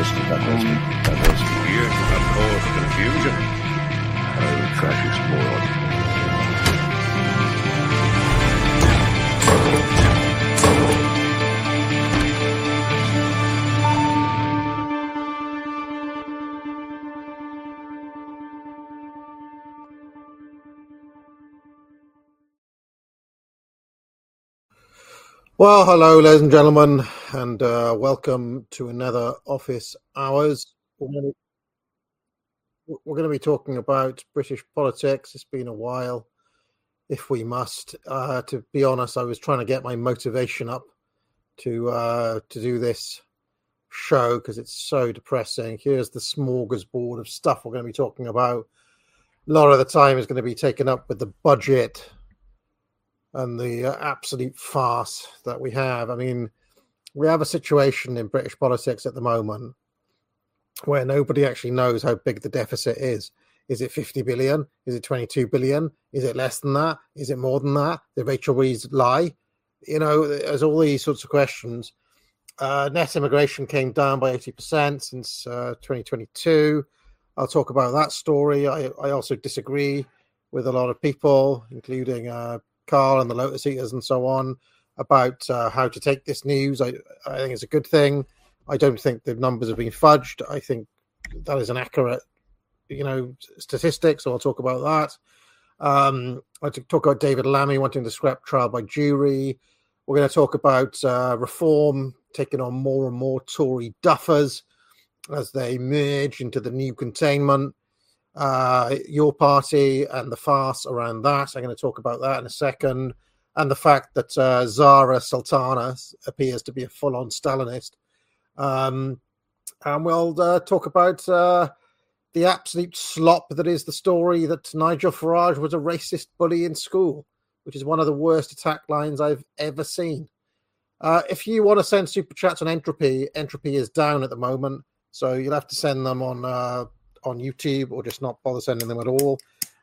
Years have caused confusion. Fascist moron. Well, hello, ladies and gentlemen, and welcome to another Office Hours. We're going to be talking about British politics. It's been a while, if we must. To be honest, I was trying to get my motivation up to do this show because it's so depressing. Here's the smorgasbord of stuff we're going to be talking about. A lot of the time is going to be taken up with the budget and the absolute farce that we have. I mean, we have a situation in British politics at the moment where nobody actually knows how big the deficit is. Is it 50 billion? Is it 22 billion? Is it less than that? Is it more than that? Did Rachel Reeves lie? You know, there's all these sorts of questions. Net immigration came down by 80% since 2022. I'll talk about that story. I also disagree with a lot of people, including Carl and the Lotus Eaters and so on, about how to take this news. I think it's a good thing. I don't think the numbers have been fudged. I think that is an accurate, statistic. So I'll talk about that. I talk about David Lammy wanting to scrap trial by jury. We're going to talk about reform taking on more and more Tory duffers as they merge into the new containment. Your party and the farce around that. I'm going to talk about that in a second. And the fact that Zara Sultana appears to be a full-on Stalinist. And we'll talk about the absolute slop that is the story that Nigel Farage was a racist bully in school, which is one of the worst attack lines I've ever seen. If you want to send super chats on Entropy is down at the moment, so you'll have to send them on YouTube or just not bother sending them at all.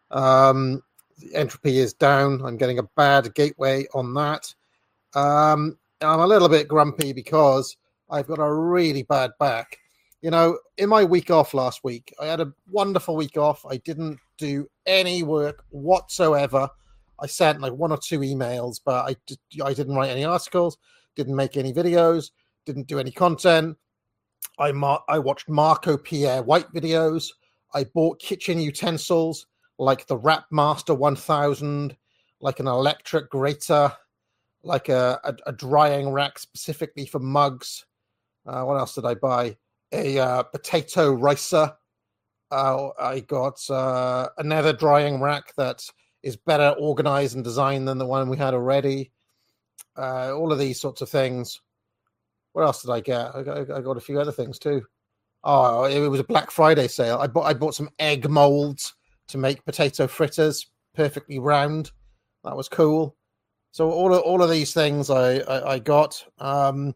Entropy is down. I'm getting a bad gateway on that. I'm a little bit grumpy because I've got a really bad back. You know, in my week off last week, I had a wonderful week off. I didn't do any work whatsoever. I sent like one or two emails, but I didn't write any articles, didn't make any videos, didn't do any content. I watched Marco Pierre White videos. I bought kitchen utensils like the Wrap Master 1000, like an electric grater, like a drying rack specifically for mugs. What else did I buy? A potato ricer. I got another drying rack that is better organized and designed than the one we had already. All of these sorts of things. What else did I get? I got a few other things too. Oh, it was a Black Friday sale. I bought some egg molds to make potato fritters, perfectly round. That was cool. So all of these things I got. And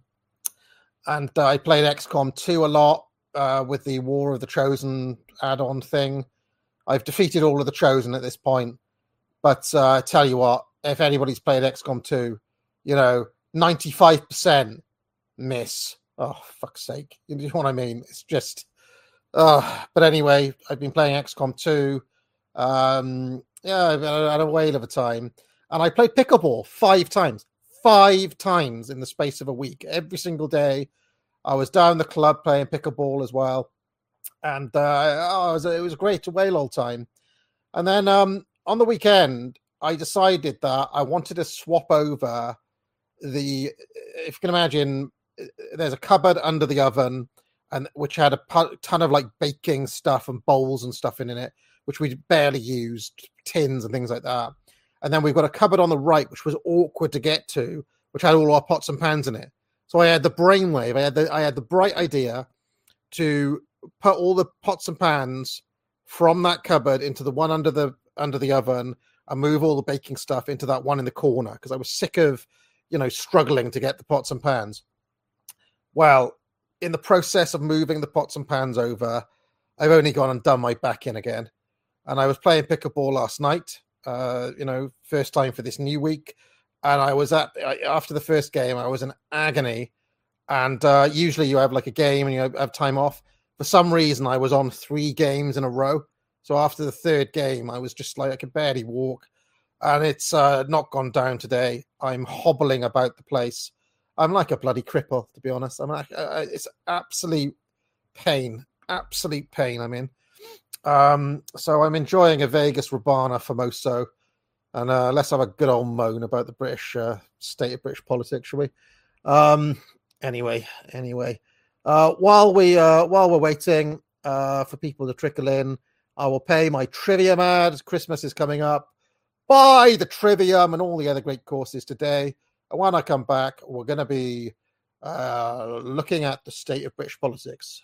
I played XCOM 2 a lot with the War of the Chosen add-on thing. I've defeated all of the Chosen at this point. But I tell you what, if anybody's played XCOM 2, 95% miss. Oh, fuck's sake. You know what I mean? It's just... but anyway, I've been playing XCOM 2. I've had a whale of a time. And I played pickleball 5 times. 5 times in the space of a week. Every single day. I was down the club playing pickleball as well. And it was great, a whale old time. And then on the weekend, I decided that I wanted to swap over if you can imagine, there's a cupboard under the oven, and which had a ton of like baking stuff and bowls and stuff in it, which we barely used, tins and things like that. And then we've got a cupboard on the right, which was awkward to get to, which had all our pots and pans in it. So I had the brainwave. I had the bright idea to put all the pots and pans from that cupboard into the one under the oven and move all the baking stuff into that one in the corner because I was sick of, struggling to get the pots and pans. Well, in the process of moving the pots and pans over, I've only gone and done my back in again. And I was playing pickleball last night, first time for this new week. And I was after the first game, I was in agony And usually you have like a game and you have time off. For some reason, I was on 3 games in a row. So after the 3rd game, I was just like, I could barely walk. And it's not gone down today. I'm hobbling about the place. I'm like a bloody cripple, to be honest. I'm like, it's absolute pain. Absolute pain I'm in. So I'm enjoying a Vegas Rabana Famoso. And let's have a good old moan about the British state of British politics, shall we? Anyway, while we're waiting for people to trickle in, I will pay my Trivium ad. Christmas is coming up. Buy the Trivium and all the other great courses today. And when I come back, we're going to be looking at the state of British politics.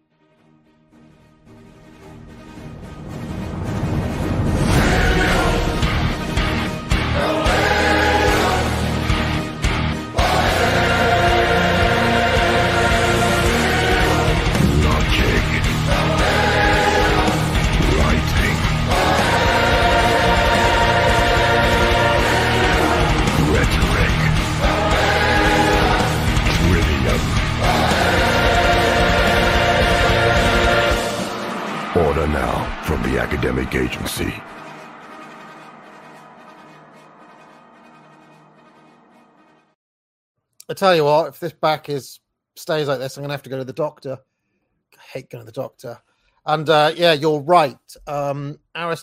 Order now from the academic agency. I tell you what, if this back stays like this, I'm going to have to go to the doctor. I hate going to the doctor. And yeah, you're right. The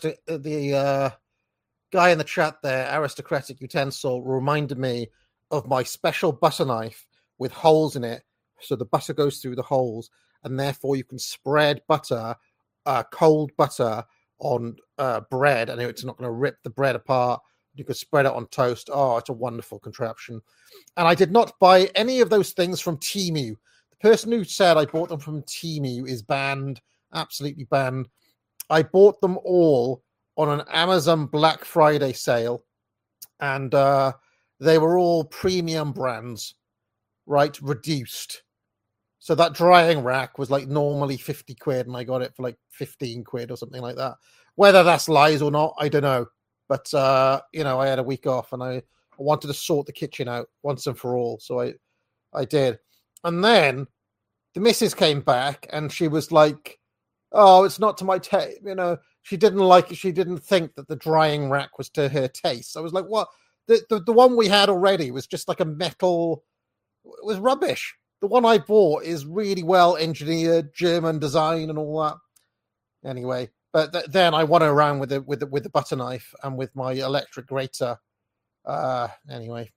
guy in the chat there, Aristocratic Utensil, reminded me of my special butter knife with holes in it. So the butter goes through the holes, and therefore you can spread butter, cold butter, on bread, and it's not going to rip the bread apart. You could spread it on toast. Oh, it's a wonderful contraption. And I did not buy any of those things from Temu. The person who said I bought them from Temu is banned, absolutely banned. I bought them all on an Amazon Black Friday sale, and they were all premium brands, right? Reduced. So that drying rack was like normally 50 quid, and I got it for like 15 quid or something like that. Whether that's lies or not, I don't know. But, I had a week off, and I wanted to sort the kitchen out once and for all. So I did. And then the missus came back, and she was like, oh, it's not to my taste. She didn't like it. She didn't think that the drying rack was to her taste. I was like, what? The one we had already was just like a metal. It was rubbish. The one I bought is really well engineered, German design and all that. Anyway, but then I went around with the butter knife and with my electric grater. Anyway,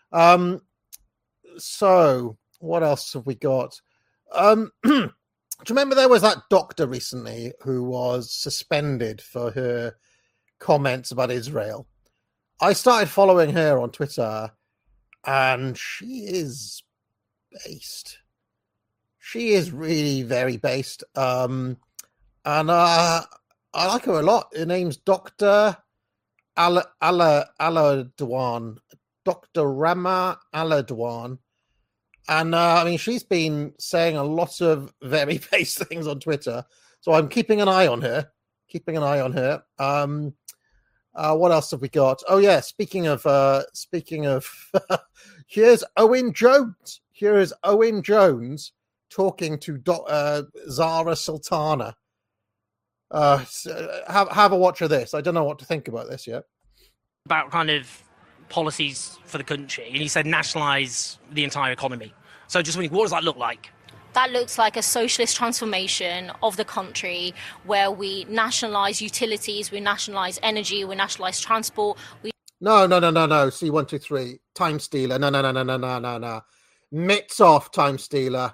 so what else have we got? Do you remember there was that doctor recently who was suspended for her comments about Israel? I started following her on Twitter, and she is based. She is really very based. And I like her a lot. Her name's Dr. Aladwan. Dr. Rama Aladwan. And she's been saying a lot of very based things on Twitter. So I'm keeping an eye on her. What else have we got? Oh yeah, speaking of here's Owen Jones. Here is Owen Jones talking to Zara Sultana. Have a watch of this. I don't know what to think about this yet. About kind of policies for the country, and he said nationalise the entire economy. So just wondering, what does that look like? That looks like a socialist transformation of the country where we nationalise utilities, we nationalise energy, we nationalise transport. No. C123. Time stealer. No. Mitts off, time stealer.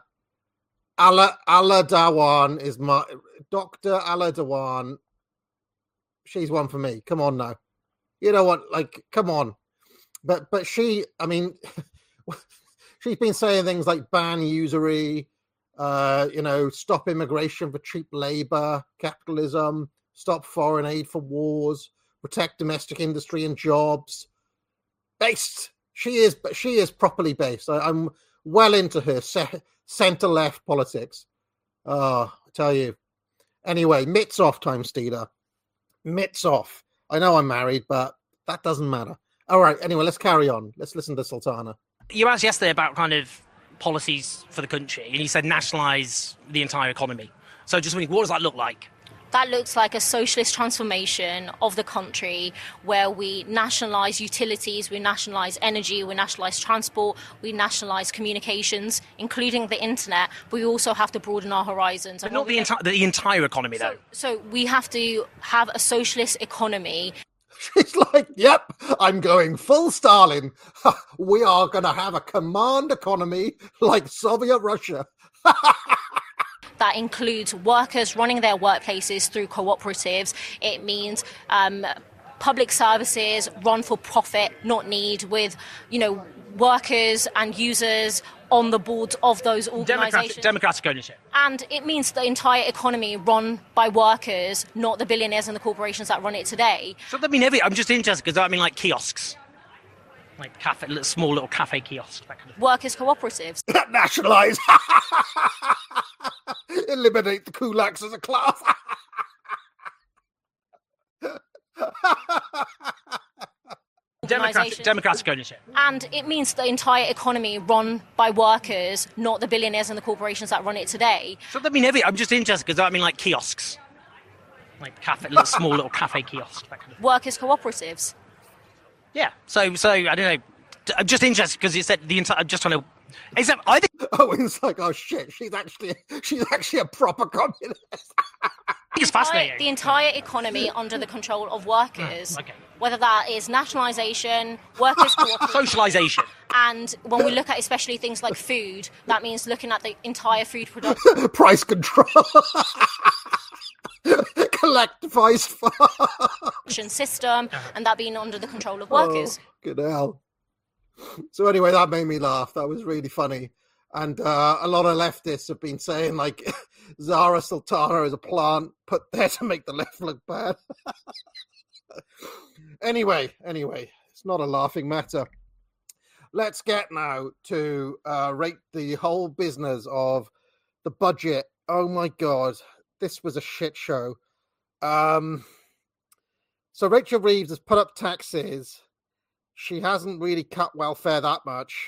Aladawan is my... Dr. Aladawan. She's one for me. Come on now. You know what? Like, come on. But she, she's been saying things like ban usury, stop immigration for cheap labor, capitalism, stop foreign aid for wars, protect domestic industry and jobs. Based. She is properly based. I'm well into her centre-left politics. I tell you. Anyway, mitts off, time stealer. Mitts off. I know I'm married, but that doesn't matter. All right, anyway, let's carry on. Let's listen to Sultana. You asked yesterday about kind of policies for the country, and he said nationalise the entire economy. So just wondering, what does that look like? That looks like a socialist transformation of the country where we nationalise utilities, we nationalise energy, we nationalise transport, we nationalise communications, including the internet, but we also have to broaden our horizons. But not the entire economy, though. So we have to have a socialist economy. She's like, yep, I'm going full Stalin. We are going to have a command economy like Soviet Russia. That includes workers running their workplaces through cooperatives. It means public services run for profit, not need, with, workers and users on the boards of those organisations. Democratic ownership. And it means the entire economy run by workers, not the billionaires and the corporations that run it today. So that mean I'm just interested because I mean like kiosks, like small little cafe kiosks. That kind of Workers' cooperatives. Nationalise. Eliminate the kulaks as a class. Democratic ownership. And it means the entire economy run by workers, not the billionaires and the corporations that run it today. So that mean I'm just interested because I mean like kiosks, like small little cafe kiosks. That kind of Workers' cooperatives. Yeah. So I don't know. I'm just interested because you said the entire. I'm just trying to. Except I think. Oh, it's like, oh shit, she's actually a proper communist. It's fascinating. The entire economy under the control of workers. Okay. Whether that is nationalisation, workers' cooperation. Socialisation. And when we look at especially things like food, that means looking at the entire food production. Price control. Collectivised system, and that being under the control of workers. Oh, good hell. So anyway, that made me laugh. That was really funny. And a lot of leftists have been saying, like, Zara Sultana is a plant put there to make the left look bad. Anyway, it's not a laughing matter. Let's get now to rate the whole business of the budget. Oh, my God. This was a shit show. So Rachel Reeves has put up taxes. She hasn't really cut welfare that much.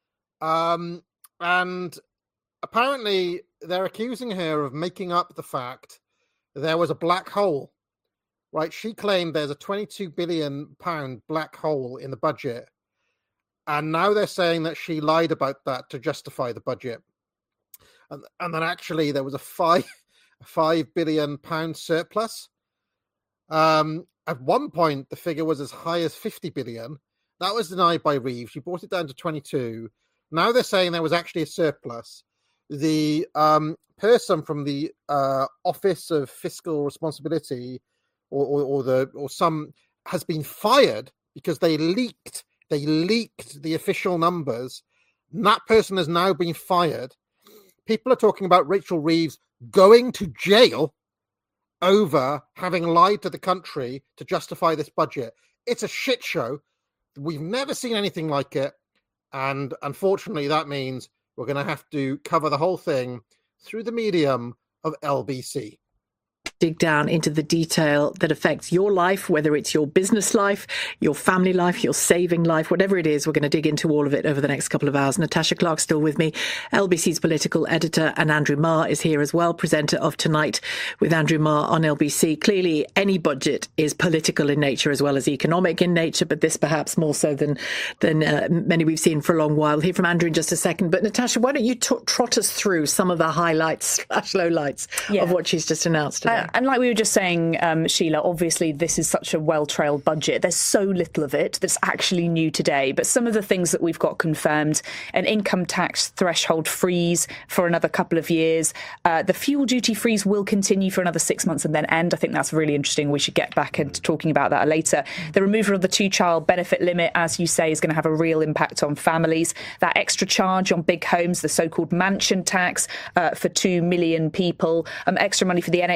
And apparently they're accusing her of making up the fact there was a black hole. Right? She claimed there's a £22 billion black hole in the budget. And now they're saying that she lied about that to justify the budget. And then actually there was a £5 billion surplus. At one point, the figure was as high as 50 billion. That was denied by Reeves. She brought it down to 22. Now they're saying there was actually a surplus. The person from the Office of Fiscal Responsibility or some has been fired because they leaked the official numbers. And that person has now been fired. People are talking about Rachel Reeves going to jail over having lied to the country to justify this budget. It's a shit show. We've never seen anything like it. And unfortunately, that means we're going to have to cover the whole thing through the medium of LBC. Dig down into the detail that affects your life, whether it's your business life, your family life, your saving life, whatever it is. We're going to dig into all of it over the next couple of hours. Natasha Clark still with me, LBC's political editor, and Andrew Marr is here as well, presenter of Tonight with Andrew Marr on LBC. Clearly, any budget is political in nature as well as economic in nature, but this perhaps more so than many we've seen for a long while. We'll hear from Andrew in just a second. But Natasha, why don't you trot us through some of the highlights / lowlights of what she's just announced today? And like we were just saying, Sheila, obviously this is such a well-trailed budget. There's so little of it that's actually new today. But some of the things that we've got confirmed, an income tax threshold freeze for another couple of years. The fuel duty freeze will continue for another 6 months and then end. I think that's really interesting. We should get back into talking about that later. The removal of the 2-child benefit limit, as you say, is going to have a real impact on families. That extra charge on big homes, the so-called mansion tax for 2 million people, extra money for the NHS,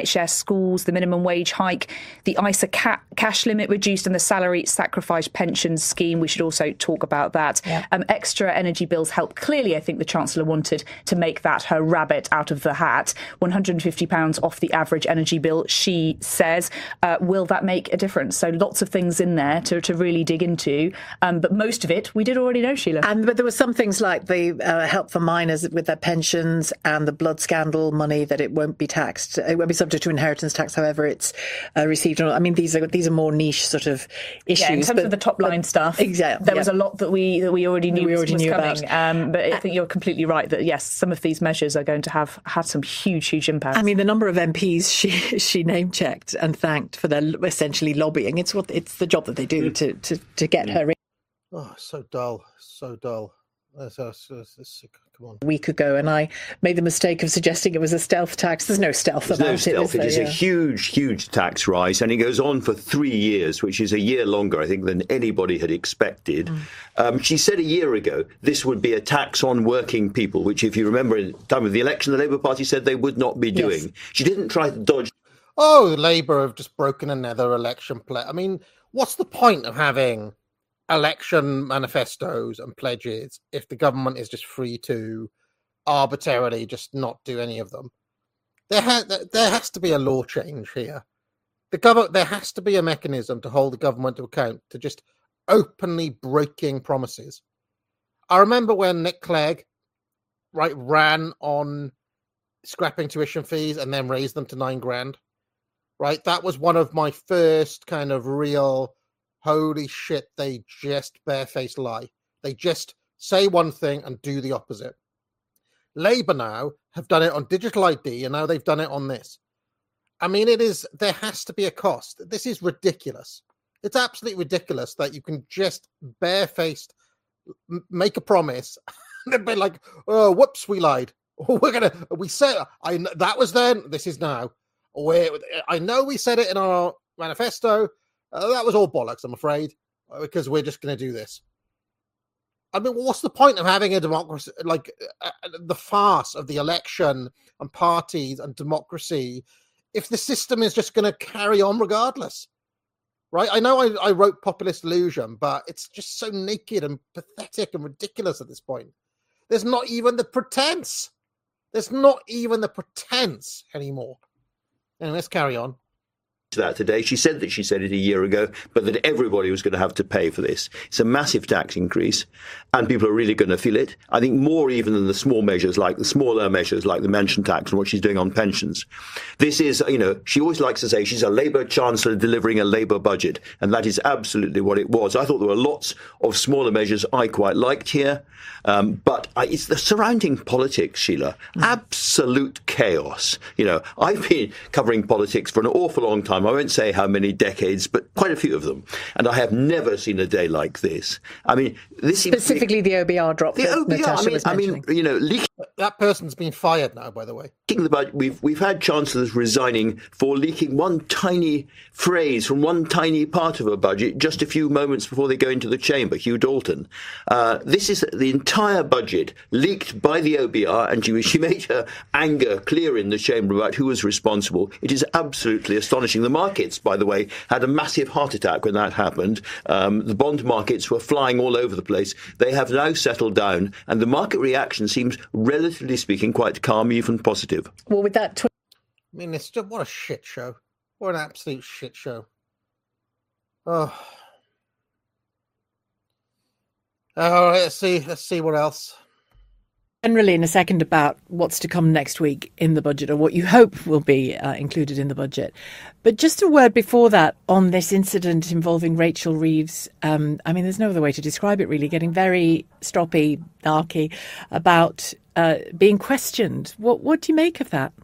schools, the minimum wage hike, the ISA cash limit reduced, and the salary sacrifice pensions scheme. We should also talk about that. Yeah. Extra energy bills help. Clearly, I think the Chancellor wanted to make that her rabbit out of the hat. £150 off the average energy bill, she says. Will that make a difference? So lots of things in there to really dig into. But most of it we did already know, Sheila. But there were some things like the help for minors with their pensions and the blood scandal money, that it won't be taxed. It won't be subject to inheritance tax, however it's received. I mean, these are more niche sort of issues. Yeah, in terms of the top line stuff, exactly, there was a lot that we already knew was coming. About. But I think you're completely right that, yes, some of these measures are going to have had some huge impacts. I mean, the number of MPs she name-checked and thanked for their essentially lobbying. It's the job that they do to get her in. Oh, so dull. Come on. A week ago, and I made the mistake of suggesting it was a stealth tax. There's no stealth about it. It is a huge tax rise, and it goes on for 3 years, which is a year longer, I think, than anybody had expected. She said a year ago this would be a tax on working people, which, if you remember, at the time of the election, the Labour Party said they would not be doing. Yes. She didn't try to dodge. Oh, Labour have just broken another election play. I mean, what's the point of having election manifestos and pledges if the government is just free to arbitrarily just not do any of them? There has to be a law change here. There has to be a mechanism to hold the government to account to just openly breaking promises. I remember when Nick Clegg ran on scrapping tuition fees and then raised them to £9,000. Right, that was one of my first kind of real holy shit, they just barefaced lie. They just say one thing and do the opposite. Labour now have done it on digital ID, and now they've done it on this. I mean, there has to be a cost. This is ridiculous. It's absolutely ridiculous that you can just barefaced make a promise and then be like, oh, whoops, we lied. We said, that was then, this is now. I know we said it in our manifesto. That was all bollocks, I'm afraid, because we're just going to do this. I mean, what's the point of having a democracy, like the farce of the election and parties and democracy, if the system is just going to carry on regardless? Right? I know I wrote Populist Illusion, but it's just so naked and pathetic and ridiculous at this point. There's not even the pretense. There's not even the pretense anymore. Anyway, let's carry on. That today. She said it a year ago, but that everybody was going to have to pay for this. It's a massive tax increase, and people are really going to feel it. I think more even than the smaller measures like the mention tax and what she's doing on pensions. This is, she always likes to say she's a Labour Chancellor delivering a Labour budget, and that is absolutely what it was. I thought there were lots of smaller measures I quite liked here, but it's the surrounding politics, Sheila. Absolute chaos. I've been covering politics for an awful long time. I won't say how many decades, but quite a few of them. And I have never seen a day like this. I mean, this specifically the OBR drop. The OBR. Leaking. That person's been fired now, by the way. The budget, we've had chancellors resigning for leaking one tiny phrase from one tiny part of a budget just a few moments before they go into the chamber. Hugh Dalton. This is the entire budget leaked by the OBR, and she made her anger clear in the chamber about who was responsible. It is absolutely astonishing. The markets, by the way, had a massive heart attack when that happened. The bond markets were flying all over the place. They have now settled down, and the market reaction seems, relatively speaking, quite calm, even positive. Well, with that, I mean, it's just what a shit show. What an absolute shit show. Oh. All right, let's see what else. Generally, in a second, about what's to come next week in the budget, or what you hope will be included in the budget. But just a word before that on this incident involving Rachel Reeves. I mean, there's no other way to describe it, really. Getting very stroppy, narky about being questioned. What do you make of that?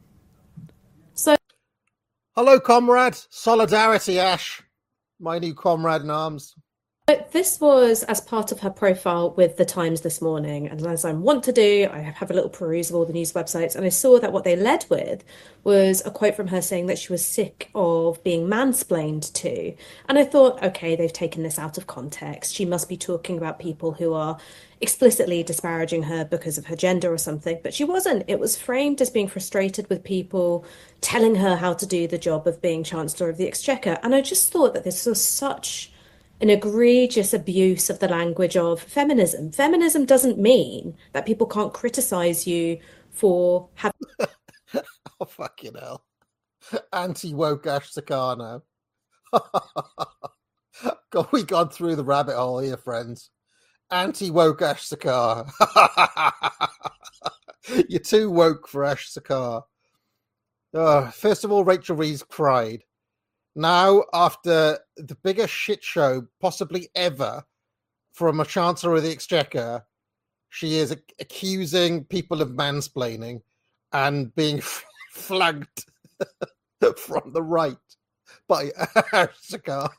Hello, comrade. Solidarity, Ash. My new comrade in arms. But this was as part of her profile with The Times this morning. And as I want to do, I have a little peruse of all the news websites. And I saw that what they led with was a quote from her saying that she was sick of being mansplained to. And I thought, okay, they've taken this out of context. She must be talking about people who are explicitly disparaging her because of her gender or something. But she wasn't. It was framed as being frustrated with people telling her how to do the job of being Chancellor of the Exchequer. And I just thought that this was such an egregious abuse of the language of feminism. Feminism doesn't mean that people can't criticize you for having... Oh, fucking hell. Anti-woke Ash Sakar now. God, we gone through the rabbit hole here, friends. Anti-woke Ash Sakar. You're too woke for Ash Sakar. First of all, Rachel Reeves cried. Now, after the biggest shit show possibly ever from a Chancellor of the Exchequer, she is accusing people of mansplaining and being flagged from the right by Sakar.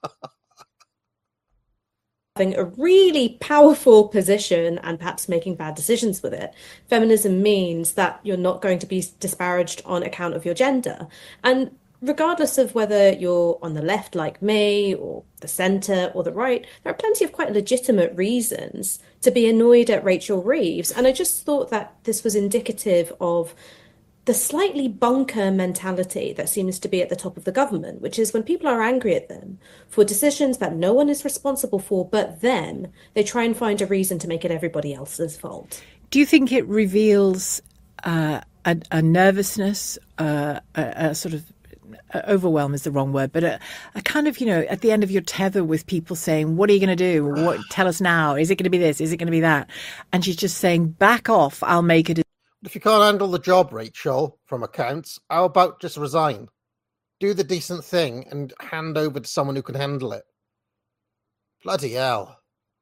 Having a really powerful position and perhaps making bad decisions with it. Feminism means that you're not going to be disparaged on account of your gender. And regardless of whether you're on the left like me or the centre or the right, there are plenty of quite legitimate reasons to be annoyed at Rachel Reeves. And I just thought that this was indicative of the slightly bunker mentality that seems to be at the top of the government, which is when people are angry at them for decisions that no one is responsible for but them, they try and find a reason to make it everybody else's fault. Do you think it reveals a nervousness, a sort of overwhelm is the wrong word, but a kind of, at the end of your tether with people saying, what are you going to do? What? Tell us now. Is it going to be this? Is it going to be that? And she's just saying, back off. I'll make it. If you can't handle the job, Rachel, from accounts, how about just resign? Do the decent thing and hand over to someone who can handle it. Bloody hell.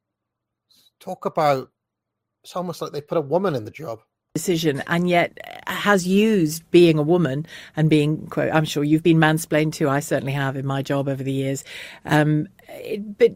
Talk about, it's almost like they put a woman in the job. Decision, and yet has used being a woman and being, quote, I'm sure you've been mansplained too. I certainly have in my job over the years. But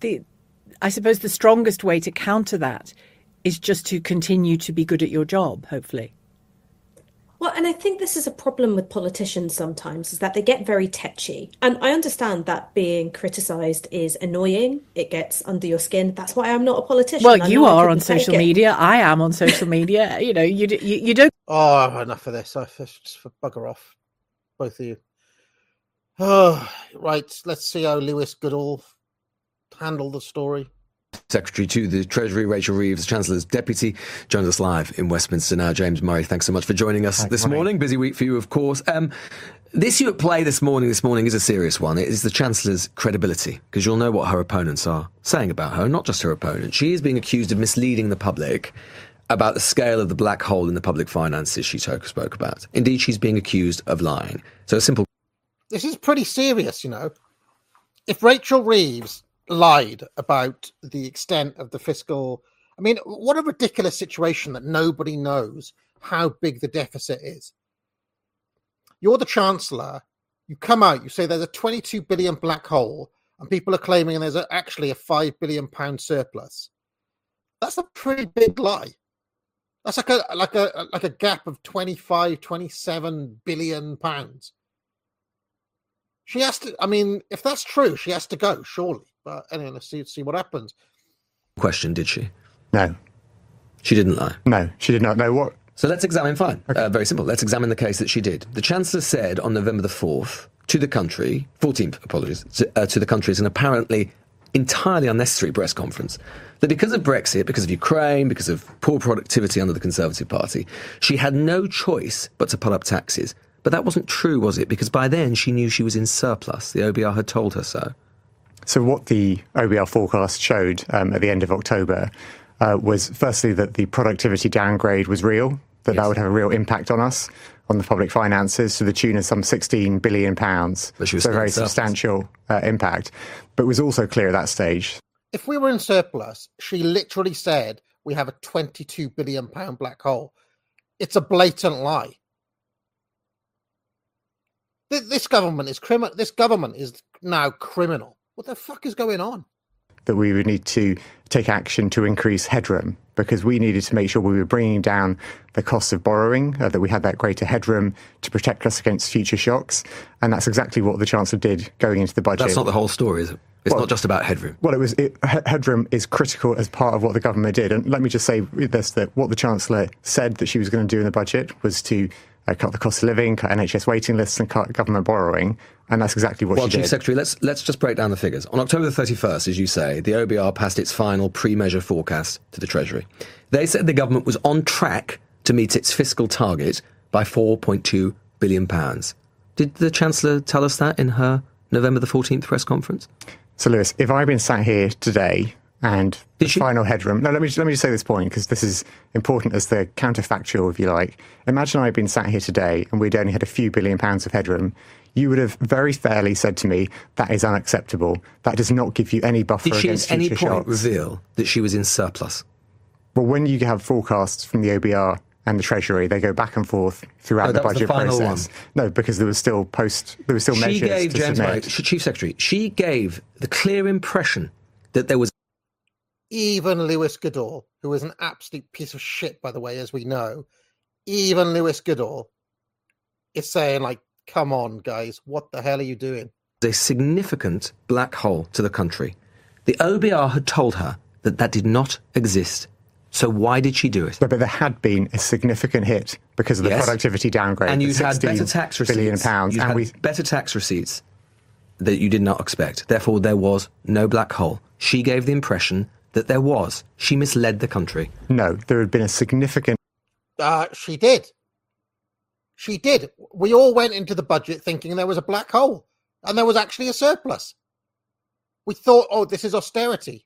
I suppose the strongest way to counter that is just to continue to be good at your job, hopefully. Well, and I think this is a problem with politicians sometimes, is that they get very tetchy. And I understand that being criticised is annoying. It gets under your skin. That's why I'm not a politician. Well, you are on social media. I am on social media. You don't... Oh, enough of this. Just for bugger off, both of you. Oh, right, let's see how Lewis Goodall handled the story. Secretary to the Treasury, Rachel Reeves, Chancellor's deputy, joins us live in Westminster now. James Murray, thanks so much for joining us this morning. Busy week for you, of course. The issue at play this morning is a serious one. It is the Chancellor's credibility, because you'll know what her opponents are saying about her, not just her opponent. She is being accused of misleading the public about the scale of the black hole in the public finances she spoke about. Indeed, she's being accused of lying. So a simple... This is pretty serious, If Rachel Reeves lied about the extent of the fiscal... I mean, what a ridiculous situation that nobody knows how big the deficit is. You're the Chancellor, you come out, you say there's a 22 billion black hole, and people are claiming there's actually a £5 billion surplus. That's a pretty big lie. That's like a gap of 25, 27 billion pounds. She has to, I mean, if that's true, she has to go, surely. But anyway, let's see what happens. Question, did she? No. She didn't lie? No, she did not know what. So let's examine, fine. Okay. Very simple. Let's examine the case that she did. The Chancellor said on November the 4th to the country, 14th, apologies, to the country, it's an apparently entirely unnecessary press conference, that because of Brexit, because of Ukraine, because of poor productivity under the Conservative Party, she had no choice but to pull up taxes. But that wasn't true, was it? Because by then she knew she was in surplus. The OBR had told her so. So what the OBR forecast showed at the end of October was firstly that the productivity downgrade was real, that would have a real impact on us, on the public finances, to the tune of some £16 billion. So a very substantial impact. But it was also clear at that stage. If we were in surplus, she literally said we have a £22 billion black hole. It's a blatant lie. This government is criminal. This government is now criminal. What the fuck is going on? that we would need to take action to increase headroom, because we needed to make sure we were bringing down the cost of borrowing, that we had that greater headroom to protect us against future shocks. And that's exactly what the Chancellor did going into the budget. That's not the whole story, is it? It's not just about headroom. Well, headroom is critical as part of what the government did. And let me just say this, that what the Chancellor said that she was going to do in the budget was to cut the cost of living, cut NHS waiting lists and cut government borrowing. And that's exactly what she did. Well, Chief Secretary, let's just break down the figures. On October the 31st, as you say, the OBR passed its final pre-measure forecast to the Treasury. They said the government was on track to meet its fiscal target by £4.2 billion. Did the Chancellor tell us that in her November the 14th press conference? So, Lewis, if I'd been sat here today and the final headroom... No, let me just say this point, because this is important as the counterfactual, if you like. Imagine I'd been sat here today and we'd only had a few £1 billion of headroom. You would have very fairly said to me, that is unacceptable. That does not give you any buffer against future shocks. Did she at any point reveal that she was in surplus? Well, when you have forecasts from the OBR and the Treasury, they go back and forth throughout the budget process. No, because there was still measures to submit. Chief Secretary, she gave the clear impression that there was... Even Lewis Goodall, who is an absolute piece of shit, by the way, as we know, even Lewis Goodall is saying, like, come on, guys, what the hell are you doing? A significant black hole to the country. The OBR had told her that that did not exist. So why did she do it? But there had been a significant hit because of the productivity downgrade. And you had better tax receipts. You had better tax receipts that you did not expect. Therefore, there was no black hole. She gave the impression that there was. She misled the country. No, there had been a significant... She did. She did. We all went into the budget thinking there was a black hole, and there was actually a surplus. We thought, oh, this is austerity.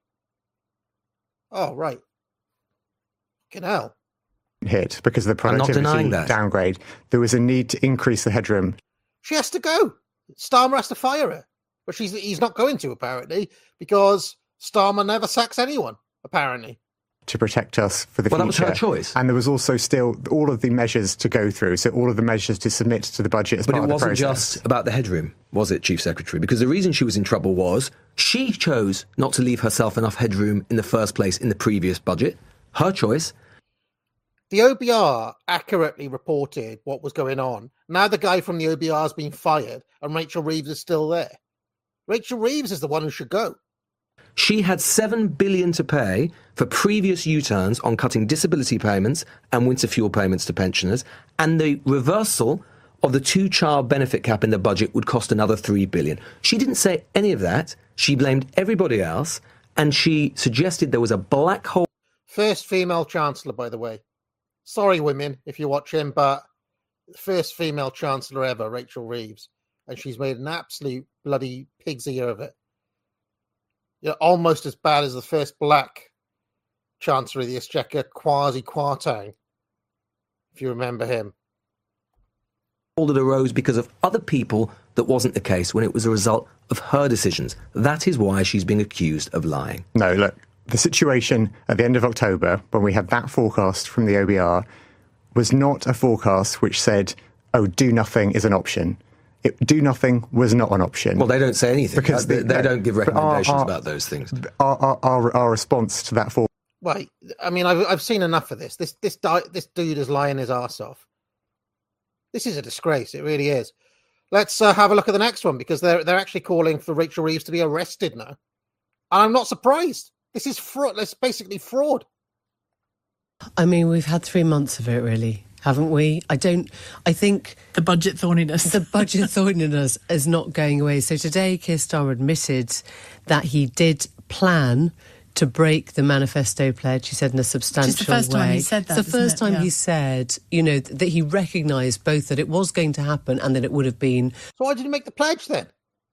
Oh, right. Fucking hell. Hit because of the productivity downgrade. There was a need to increase the headroom. She has to go. Starmer has to fire her. But he's not going to, apparently, because Starmer never sacks anyone, apparently. To protect us for the future. Well, that was her choice. And there was also still all of the measures to go through, so all of the measures to submit to the budget as part of the process. But it wasn't just about the headroom, was it, Chief Secretary? Because the reason she was in trouble was she chose not to leave herself enough headroom in the first place in the previous budget. Her choice. The OBR accurately reported what was going on. Now the guy from the OBR has been fired and Rachel Reeves is still there. Rachel Reeves is the one who should go. She had $7 billion to pay for previous U-turns on cutting disability payments and winter fuel payments to pensioners, and the reversal of the two-child benefit cap in the budget would cost another $3 billion. She didn't say any of that. She blamed everybody else, and she suggested there was a black hole. First female chancellor, by the way. Sorry, women, if you watch him, but first female chancellor ever, Rachel Reeves, and she's made an absolute bloody pig's ear of it. Almost as bad as the first black Chancellor of the Exchequer, Kwasi Kwarteng, if you remember him. That arose because of other people that wasn't the case when it was a result of her decisions. That is why she's being accused of lying. No, look, the situation at the end of October, when we had that forecast from the OBR, was not a forecast which said, oh, do nothing is an option. Do nothing was not an option. Well, they don't say anything because they don't give recommendations about those things. Our response to that Well, I mean, I've seen enough of this. This dude is lying his arse off. This is a disgrace. It really is. Let's have a look at the next one, because they're actually calling for Rachel Reeves to be arrested now, and I'm not surprised. This is fraud. It's basically fraud. I mean, we've had 3 months of it, really. Haven't we? I think... The budget thorniness. The budget thorniness is not going away. So today, Keir Starmer admitted that he did plan to break the manifesto pledge, he said, in a substantial way. It's the first time he said that, It's the first time he said, that he recognised both that it was going to happen and that it would have been... So why did he make the pledge, then?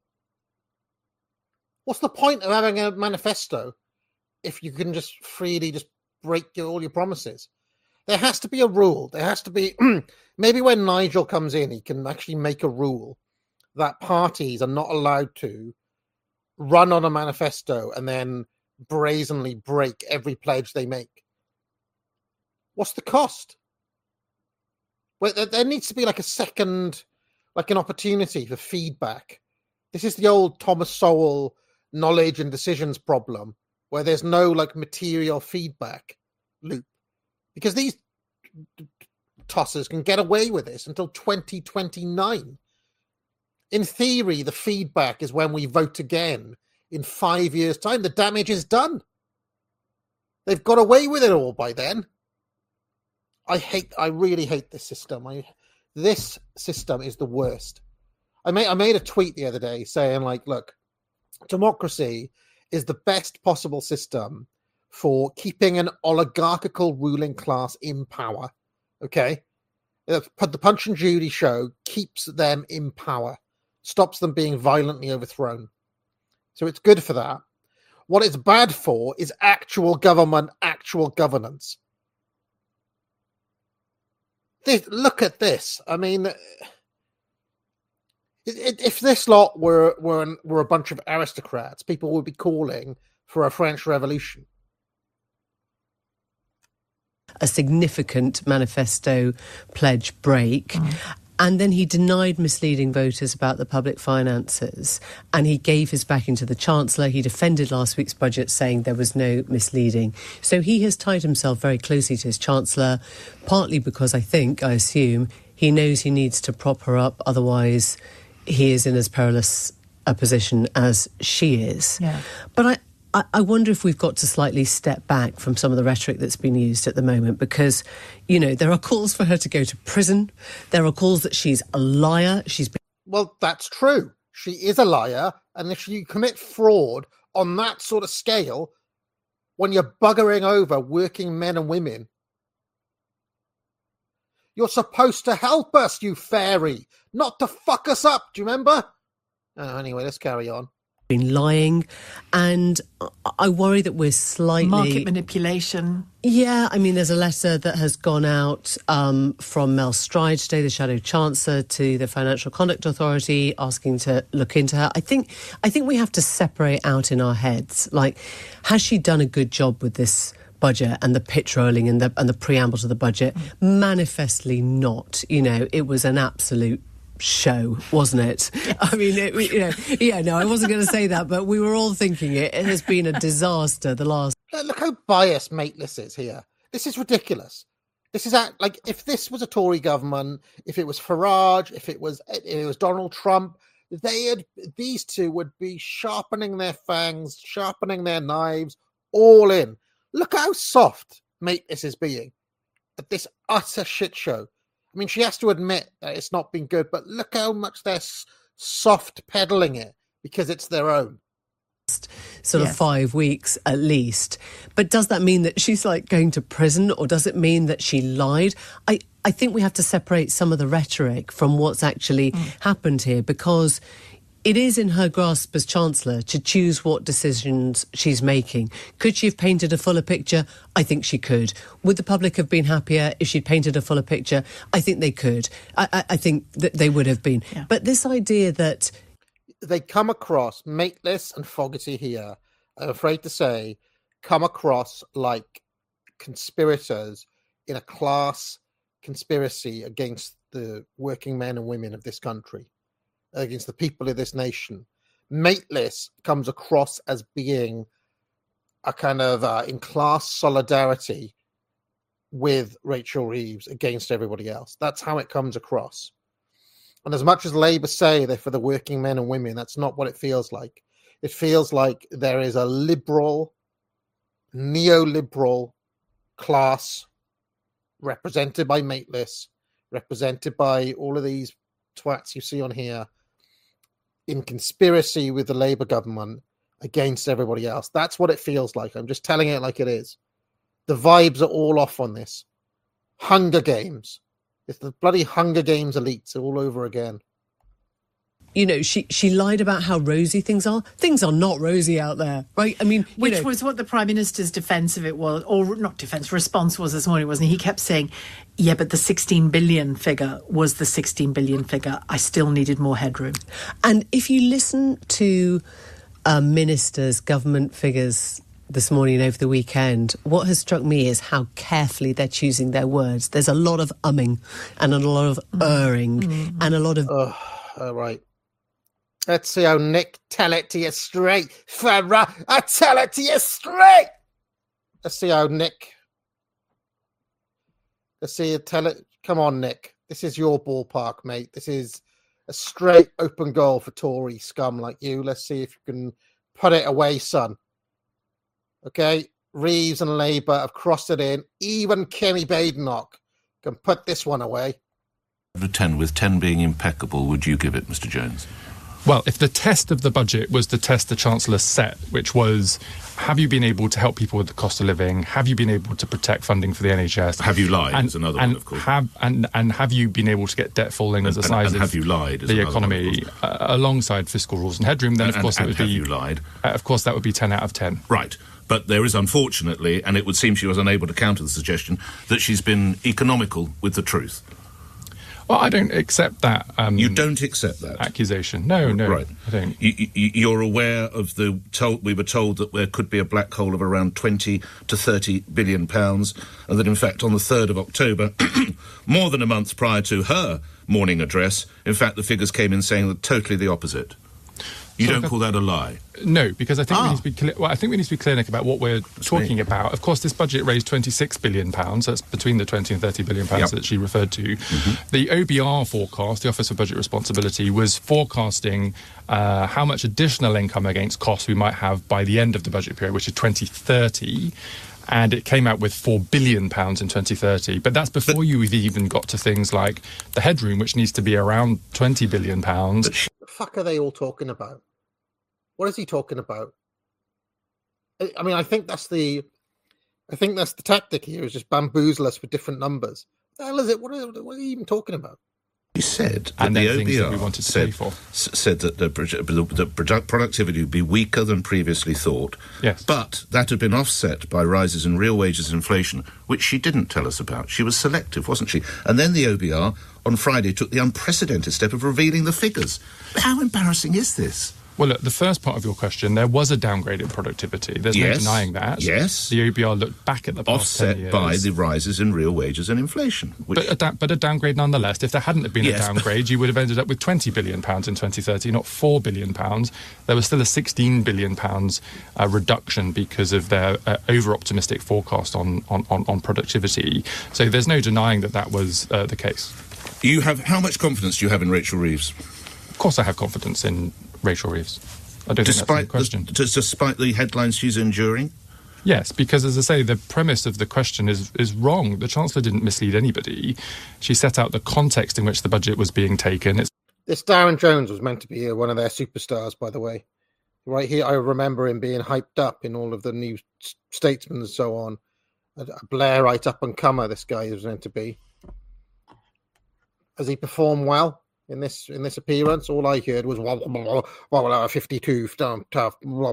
What's the point of having a manifesto if you can just freely just break all your promises? There has to be a rule. There has to be... maybe when Nigel comes in, he can actually make a rule that parties are not allowed to run on a manifesto and then brazenly break every pledge they make. What's the cost? Well, there needs to be like a second, like an opportunity for feedback. This is the old Thomas Sowell knowledge and decisions problem where there's no like material feedback loop, because these tossers can get away with this until 2029. In theory, the feedback is when we vote again in 5 years' time. The damage is done. They've got away with it all by then. I really hate this system. This system is the worst. I made a tweet the other day saying, like, look, democracy is the best possible system for keeping an oligarchical ruling class in power. Okay? The Punch and Judy show keeps them in power, stops them being violently overthrown. So it's good for that. What it's bad for is actual government, actual governance. Look at this. I mean, if this lot were a bunch of aristocrats, people would be calling for a French Revolution. A significant manifesto pledge break. And then he denied misleading voters about the public finances, and he gave his backing to the Chancellor. He defended last week's budget, saying there was no misleading. So he has tied himself very closely to his Chancellor, partly because I assume, he knows he needs to prop her up, otherwise he is in as perilous a position as she is. Yeah. But I wonder if we've got to slightly step back from some of the rhetoric that's been used at the moment, because, you know, there are calls for her to go to prison. There are calls that she's a liar. Well, that's true. She is a liar. And if you commit fraud on that sort of scale, when you're buggering over working men and women, you're supposed to help us, you fairy, not to fuck us up. Do you remember? Anyway, let's carry on. Been lying, and I worry that we're slightly... Market manipulation. Yeah, I mean, there's a letter that has gone out from Mel Stride today, the Shadow Chancellor, to the Financial Conduct Authority, asking to look into her. I think we have to separate out in our heads, like, has she done a good job with this budget and the pitch rolling and the preamble to the budget? Manifestly not. You know, it was an absolute show, wasn't it? Yes. I mean, I wasn't going to say that, but we were all thinking it has been a disaster the last... Look how biased Mateless is here. This is ridiculous. This is like, if this was a Tory government, if it was Farage, if it was Donald Trump, these two would be sharpening their fangs, sharpening their knives, all in. Look how soft Mateless is being at this utter shit show. I mean, she has to admit that it's not been good, but look how much they're soft peddling it because it's their own. Sort of 5 weeks at least. But does that mean that she's like going to prison, or does it mean that she lied? I think we have to separate some of the rhetoric from what's actually happened here, because it is in her grasp as Chancellor to choose what decisions she's making. Could she have painted a fuller picture? I think she could. Would the public have been happier if she'd painted a fuller picture? I think they could. I think that they would have been. Yeah. But this idea that... They come across, Mateless and Fogarty here, I'm afraid to say, come across like conspirators in a class conspiracy against the working men and women of this country, against the people of this nation. Mateless comes across as being a kind of in class solidarity with Rachel Reeves against everybody else. That's how it comes across. And as much as Labour say they're for the working men and women, that's not what it feels like. It feels like there is a liberal, neoliberal class represented by Mateless, represented by all of these twats you see on here, in conspiracy with the Labour government against everybody else. That's what it feels like. I'm just telling it like it is. The vibes are all off on this. Hunger Games. It's the bloody Hunger Games elites all over again. You know, she lied about how rosy things are. Things are not rosy out there, right? I mean, which was what the Prime Minister's defence of it was, or not defence, response was this morning, wasn't he? He kept saying, yeah, but the 16 billion figure was the 16 billion figure. I still needed more headroom. And if you listen to ministers, government figures this morning and over the weekend, what has struck me is how carefully they're choosing their words. There's a lot of umming and a lot of erring and a lot of... right. Let's see how Nick tell it to you straight. Farah, I tell it to you straight. Let's see how Nick. Let's see you tell it. Come on, Nick. This is your ballpark, mate. This is a straight open goal for Tory scum like you. Let's see if you can put it away, son. Okay? Reeves and Labour have crossed it in. Even Kenny Badenoch can put this one away. Out of 10, with 10 being impeccable, would you give it, Mr. Jones? Well, if the test of the budget was the test the Chancellor set, which was, have you been able to help people with the cost of living? Have you been able to protect funding for the NHS? Have you lied? Is another one, of course. Have you been able to get debt falling as a size of have you lied? The economy alongside fiscal rules and headroom? Then, of course, it would be. Have you lied? Of course, that would be 10 out of 10. Right. But there is, unfortunately, and it would seem she was unable to counter the suggestion, that she's been economical with the truth. Well, I don't accept that. You don't accept that accusation? No, right. I don't. You're aware of we were told that there could be a black hole of around 20 to 30 billion pounds, and that in fact on the 3rd of October, more than a month prior to her morning address, in fact the figures came in saying that totally the opposite. You don't call that a lie? No, because I think we need to be clear. Well, I think we need to be clear, Nick, about what we're talking about. Of course, this budget raised £26 billion. That's between the 20 and 30 billion pounds that she referred to. Mm-hmm. The OBR forecast, the Office for Budget Responsibility, was forecasting how much additional income against costs we might have by the end of the budget period, which is 2030. And it came out with £4 billion in 2030. But that's before you've even got to things like the headroom, which needs to be around £20 billion. What the fuck are they all talking about? What is he talking about? I mean, I think that's the tactic here, is just bamboozle us with different numbers. What the hell is it? What are you even talking about? He said that the OBR said that the productivity would be weaker than previously thought. Yes. But that had been offset by rises in real wages and inflation, which she didn't tell us about. She was selective, wasn't she? And then the OBR on Friday took the unprecedented step of revealing the figures. How embarrassing is this? Well, look, the first part of your question, there was a downgrade in productivity. There's no denying that. Yes. The OBR looked back at the past 10 years. Offset by the rises in real wages and inflation. But a downgrade nonetheless. If there hadn't been a downgrade, you would have ended up with £20 billion in 2030, not £4 billion. There was still a £16 billion reduction because of their over-optimistic forecast on productivity. So there's no denying that was the case. How much confidence do you have in Rachel Reeves? Of course I have confidence in Rachel Reeves. I don't think that's the question. Despite the headlines she's enduring? Yes, because as I say, the premise of the question is wrong. The Chancellor didn't mislead anybody. She set out the context in which the budget was being taken. This Darren Jones was meant to be one of their superstars, by the way. Right here, I remember him being hyped up in all of the New Statesman and so on. A Blairite up-and-comer, this guy was meant to be. Has he performed well in this appearance? All I heard was 52 tough,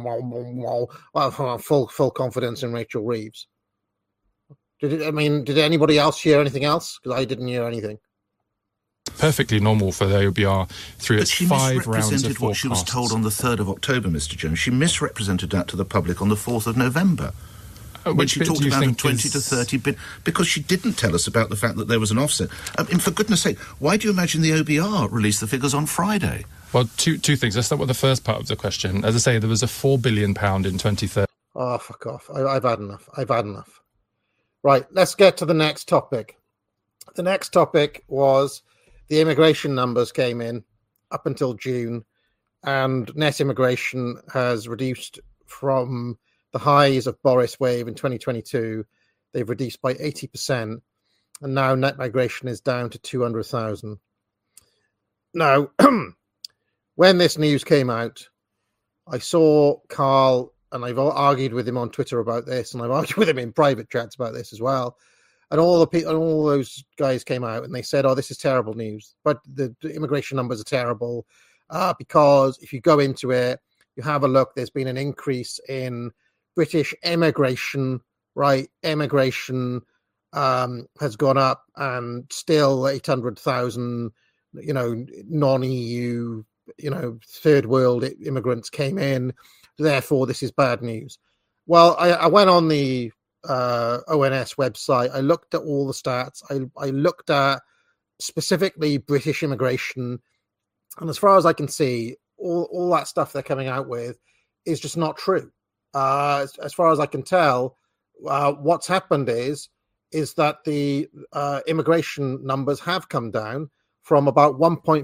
full confidence in Rachel Reeves. Did anybody else hear anything else? Because I didn't hear anything. Perfectly normal for the OBR through its 5 rounds of forecasts. What she was told on the 3rd of October, Mr. Jones. She misrepresented that to the public on the 4th of November. When she talked about a 20 to 30 billion, because she didn't tell us about the fact that there was an offset. And for goodness sake, why do you imagine the OBR released the figures on Friday? Well, two things. Let's start with the first part of the question. As I say, there was a £4 billion in 2030. Oh, fuck off. I've had enough. Right, let's get to the next topic. The next topic was the immigration numbers came in up until June, and net immigration has reduced from the highs of Boris wave in 2022. They've reduced by 80%, and now net migration is down to 200,000. Now, when this news came out, I saw Carl, and I've argued with him on Twitter about this, and I've argued with him in private chats about this as well. And all those guys came out and they said, "Oh, this is terrible news." But the immigration numbers are terrible because if you go into it, you have a look. There's been an increase in British emigration, right? Emigration has gone up, and still 800,000, non-EU, third world immigrants came in. Therefore, this is bad news. Well, I went on the ONS website. I looked at all the stats. I looked at specifically British immigration, and as far as I can see, all that stuff they're coming out with is just not true. As far as I can tell, what's happened is that the immigration numbers have come down from about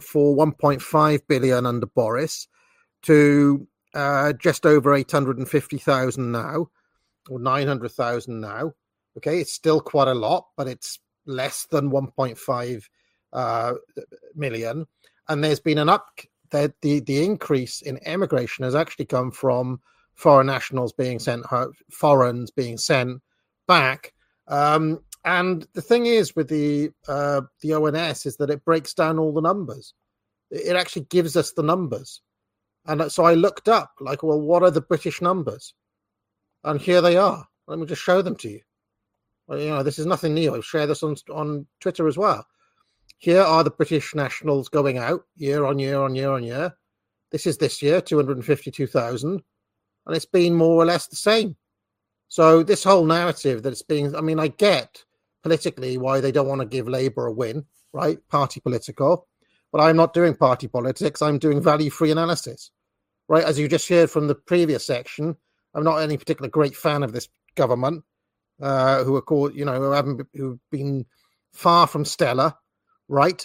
1.5 billion under Boris to just over 850,000 now, or 900,000 now. Okay, it's still quite a lot, but it's less than 1.5 million. And there's been the increase in immigration has actually come from foreign nationals being sent home, foreigners being sent back. And the thing is with the ONS is that it breaks down all the numbers. It actually gives us the numbers. And so I looked up, like, well, what are the British numbers? And here they are. Let me just show them to you. Well, this is nothing new. I've shared this on Twitter as well. Here are the British nationals going out year on year on year on year. This is this year, 252,000. And it's been more or less the same. So this whole narrative that it's being, I get politically why they don't want to give Labour a win, right? Party political. But I'm not doing party politics. I'm doing value-free analysis, right? As you just heard from the previous section, I'm not any particular great fan of this government, who are called, who've been far from stellar, right?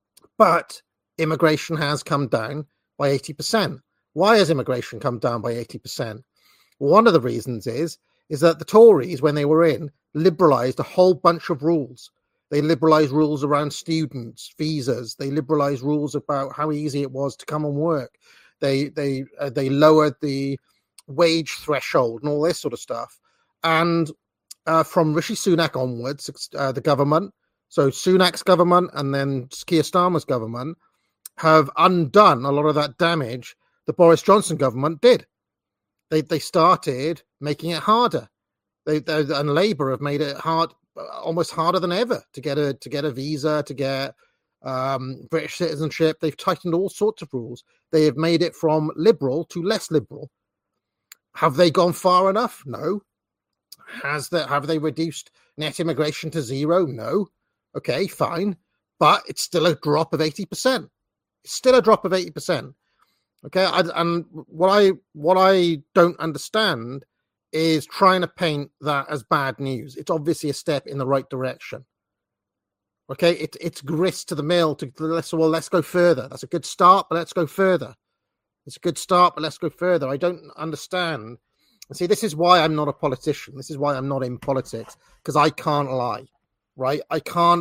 But immigration has come down by 80%. Why has immigration come down by 80%? One of the reasons is that the Tories, when they were in, liberalised a whole bunch of rules. They liberalised rules around students, visas. They liberalised rules about how easy it was to come and work. They lowered the wage threshold and all this sort of stuff. And from Rishi Sunak onwards, the government, so Sunak's government and then Keir Starmer's government, have undone a lot of that damage the Boris Johnson government did. They started making it harder. And Labour have made it hard, almost harder than ever to get a visa, to get British citizenship. They've tightened all sorts of rules. They have made it from liberal to less liberal. Have they gone far enough? No. Have they reduced net immigration to zero? No. Okay, fine. But it's still a drop of 80%. It's still a drop of 80%. Okay, and what I don't understand is trying to paint that as bad news. It's obviously a step in the right direction. Okay, it's grist to the mill. Let's go further. That's a good start, but let's go further. It's a good start, but let's go further. I don't understand. And see, this is why I'm not a politician. This is why I'm not in politics, because I can't lie, right? I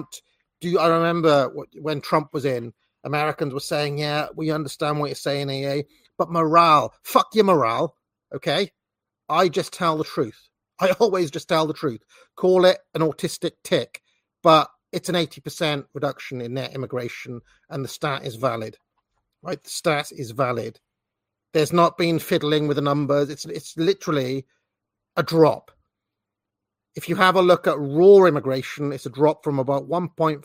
remember when Trump was in, Americans were saying, yeah, we understand what you're saying, EA, but morale, fuck your morale, okay? I just tell the truth. I always just tell the truth. Call it an autistic tick, but it's an 80% reduction in net immigration, and the stat is valid, right? The stat is valid. There's not been fiddling with the numbers. It's literally a drop. If you have a look at raw immigration, it's a drop from about 1.5,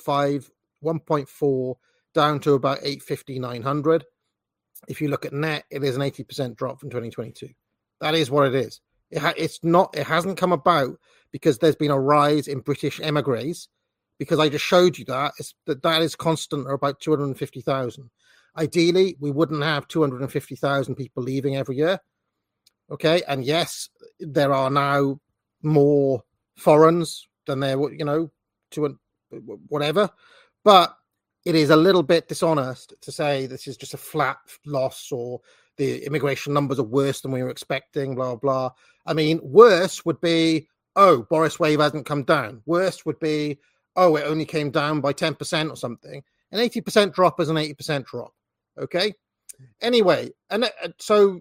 1.4 down to about 850, 900. If you look at net, it is an 80% drop from 2022. That is what it is. It hasn't come about because there's been a rise in British emigres, because I just showed you that is constant, or about 250,000. Ideally, we wouldn't have 250,000 people leaving every year. Okay, and yes, there are now more foreigners than there were, whatever. But it is a little bit dishonest to say this is just a flat loss, or the immigration numbers are worse than we were expecting, blah, blah. I mean, worse would be, Boris wave hasn't come down. Worse would be, it only came down by 10% or something. An 80% drop is an 80% drop. Okay? Anyway, and so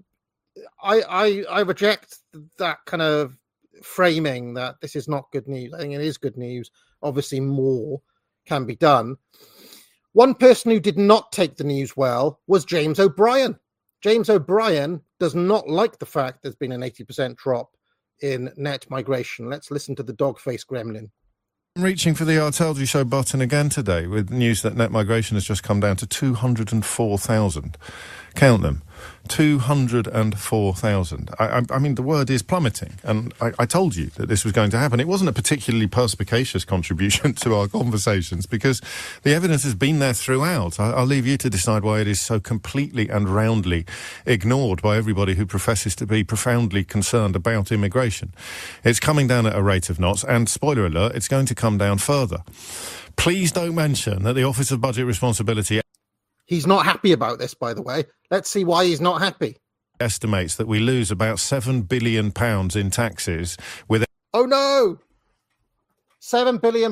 I reject that kind of framing that this is not good news. I think it is good news. Obviously, more can be done. One person who did not take the news well was James O'Brien. James O'Brien does not like the fact there's been an 80% drop in net migration. Let's listen to the dog-faced gremlin. Reaching for the I Told You So button again today with news that net migration has just come down to 204,000. Count them. 204,000. I mean, the word is plummeting. And I told you that this was going to happen. It wasn't a particularly perspicacious contribution to our conversations because the evidence has been there throughout. I'll leave you to decide why it is so completely and roundly ignored by everybody who professes to be profoundly concerned about immigration. It's coming down at a rate of knots, and spoiler alert, it's going to come down further. Please don't mention that the Office of Budget Responsibility... He's not happy about this, by the way. Let's see why he's not happy. ...estimates that we lose about £7 billion in taxes with... Oh, no! £7 billion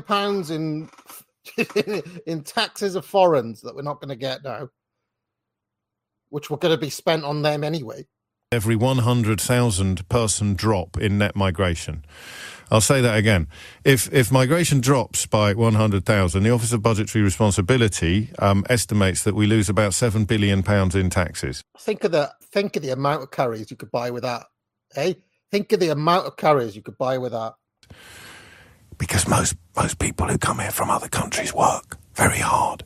in taxes of foreigners that we're not going to get now, which were going to be spent on them anyway. Every 100,000 person drop in net migration. I'll say that again. If migration drops by 100,000, the Office of Budgetary Responsibility estimates that we lose about £7 billion in taxes. Think of the amount of curries you could buy with that, eh? Think of the amount of curries you could buy with that. Because most people who come here from other countries work very hard.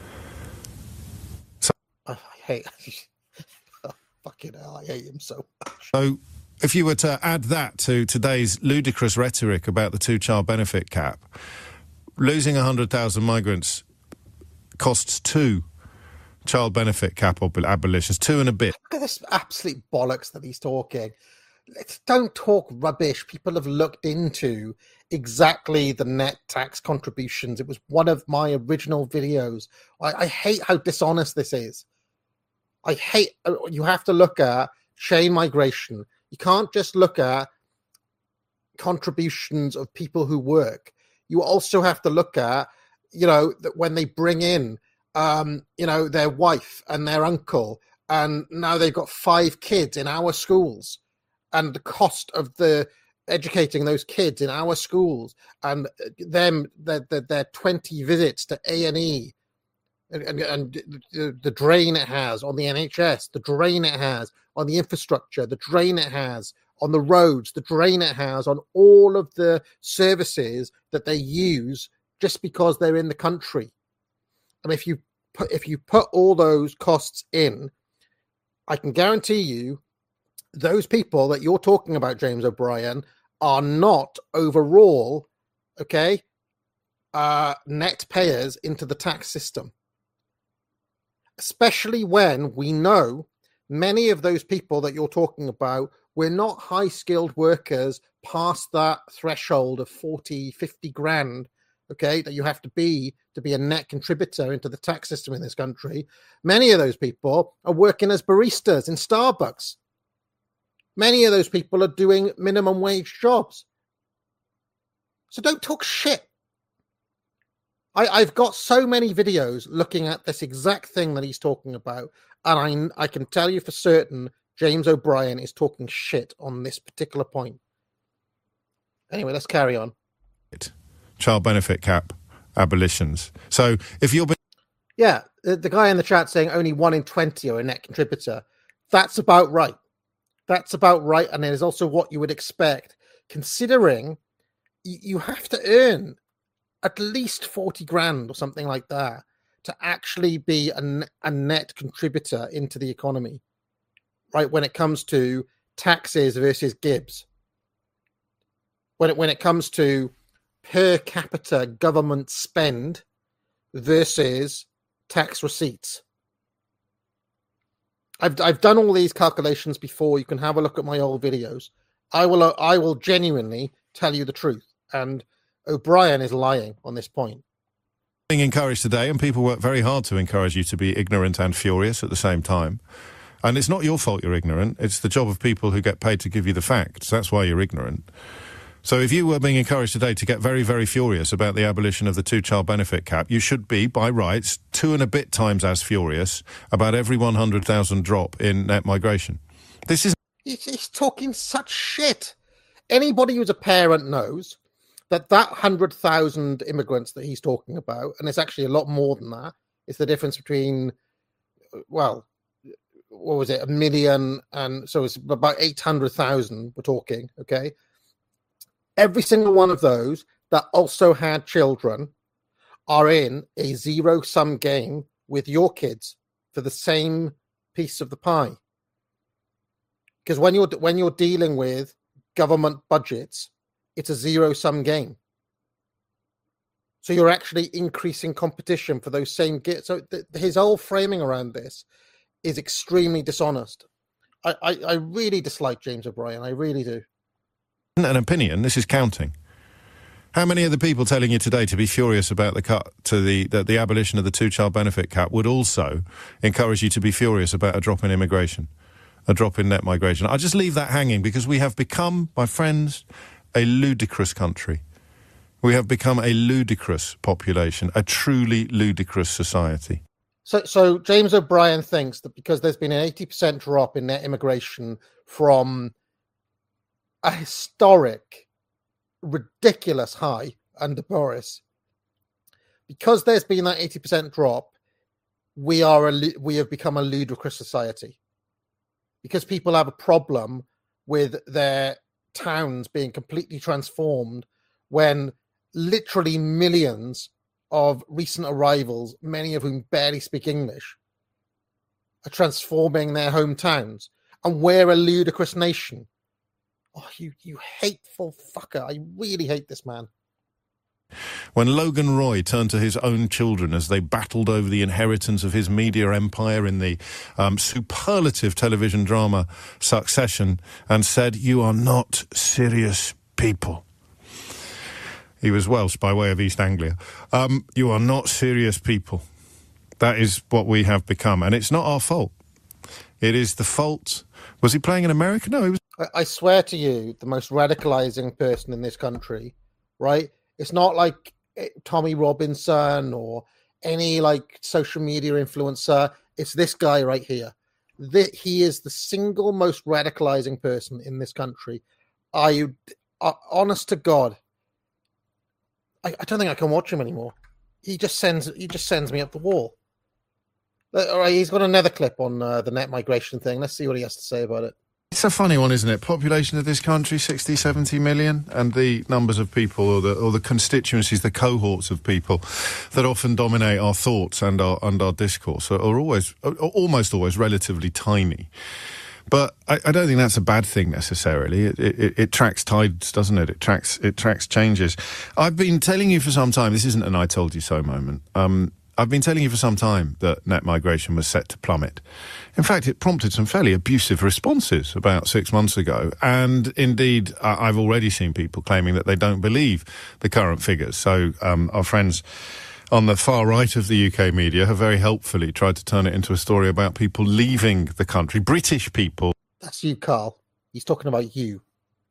So I hate... Fucking hell, I hate him so much. So, if you were to add that to today's ludicrous rhetoric about the two-child benefit cap, losing 100,000 migrants costs 2 child benefit cap abolitions, 2 and a bit. Look at this absolute bollocks that he's talking. Don't talk rubbish. People have looked into exactly the net tax contributions. It was one of my original videos. I hate how dishonest this is. You have to look at chain migration. You can't just look at contributions of people who work. You also have to look at, that when they bring in, their wife and their uncle, and now they've got 5 kids in our schools, and the cost of the educating those kids in our schools, and their 20 visits to A&E. And the drain it has on the NHS, the drain it has on the infrastructure, the drain it has on the roads, the drain it has on all of the services that they use just because they're in the country. And if you put all those costs in, I can guarantee you those people that you're talking about, James O'Brien, are not overall, net payers into the tax system. Especially when we know many of those people that you're talking about were not high-skilled workers past that threshold of 40, 50 grand, that you have to be a net contributor into the tax system in this country. Many of those people are working as baristas in Starbucks. Many of those people are doing minimum wage jobs. So don't talk shit. I've got so many videos looking at this exact thing that he's talking about, and I can tell you for certain James O'Brien is talking shit on this particular point. Anyway, let's carry on. Child benefit cap abolitions. So if you're... Yeah, the guy in the chat saying only 1 in 20 are a net contributor. That's about right. That's about right, and it is also what you would expect, considering you have to earn at least 40 grand or something like that to actually be a net contributor into the economy, right? When it comes to taxes versus GIBs, when it comes to per capita government spend versus tax receipts. I've done all these calculations before. You can have a look at my old videos. I will genuinely tell you the truth, and O'Brien is lying on this point. Being encouraged today, and people work very hard to encourage you to be ignorant and furious at the same time. And it's not your fault you're ignorant. It's the job of people who get paid to give you the facts. That's why you're ignorant. So if you were being encouraged today to get very, very furious about the abolition of the 2-child benefit cap, you should be, by rights, 2 and a bit times as furious about every 100,000 drop in net migration. This is... He's talking such shit. Anybody who's a parent knows that 100,000 immigrants that he's talking about, and it's actually a lot more than that, it's the difference between, well, what was it, 1 million, and so it's about 800,000 we're talking, Every single one of those that also had children are in a zero-sum game with your kids for the same piece of the pie. Because when you're dealing with government budgets, it's a zero-sum game. So you're actually increasing competition for those same gifts. So his whole framing around this is extremely dishonest. I really dislike James O'Brien. I really do. An opinion. This is counting. How many of the people telling you today to be furious about the cut to the abolition of the two-child benefit cap would also encourage you to be furious about a drop in immigration, a drop in net migration? I'll just leave that hanging because we have become, my friends, a ludicrous country. We have become a ludicrous population, a truly ludicrous society. So James O'Brien thinks that because there's been an 80% drop in net immigration from a historic, ridiculous high under Boris, because there's been that 80% drop, we have become a ludicrous society. Because people have a problem with their towns being completely transformed when literally millions of recent arrivals, many of whom barely speak English, are transforming their hometowns. And we're a ludicrous nation. Oh, you hateful fucker. I really hate this man. When Logan Roy turned to his own children as they battled over the inheritance of his media empire in the superlative television drama Succession and said, "You are not serious people." He was Welsh by way of East Anglia. You are not serious people. That is what we have become. And it's not our fault. It is the fault. Was he playing in America? No, he was. I swear to you, the most radicalizing person in this country, right? It's not like Tommy Robinson or any like social media influencer. It's this guy right here. He is the single most radicalizing person in this country. Honest to God, I don't think I can watch him anymore. He just sends me up the wall. All right, he's got another clip on the net migration thing. Let's see what he has to say about it. It's a funny one, isn't it? Population of this country, 60, 70 million, and the numbers of people or the constituencies, the cohorts of people that often dominate our thoughts and our discourse are almost always relatively tiny. But I don't think that's a bad thing necessarily. It tracks tides, doesn't it? It tracks changes. I've been telling you for some time, this isn't an I told you so moment, I've been telling you for some time that net migration was set to plummet. In fact, it prompted some fairly abusive responses about 6 months ago. And indeed, I've already seen people claiming that they don't believe the current figures. So our friends on the far right of the UK media have very helpfully tried to turn it into a story about people leaving the country, British people. That's you, Carl. He's talking about you.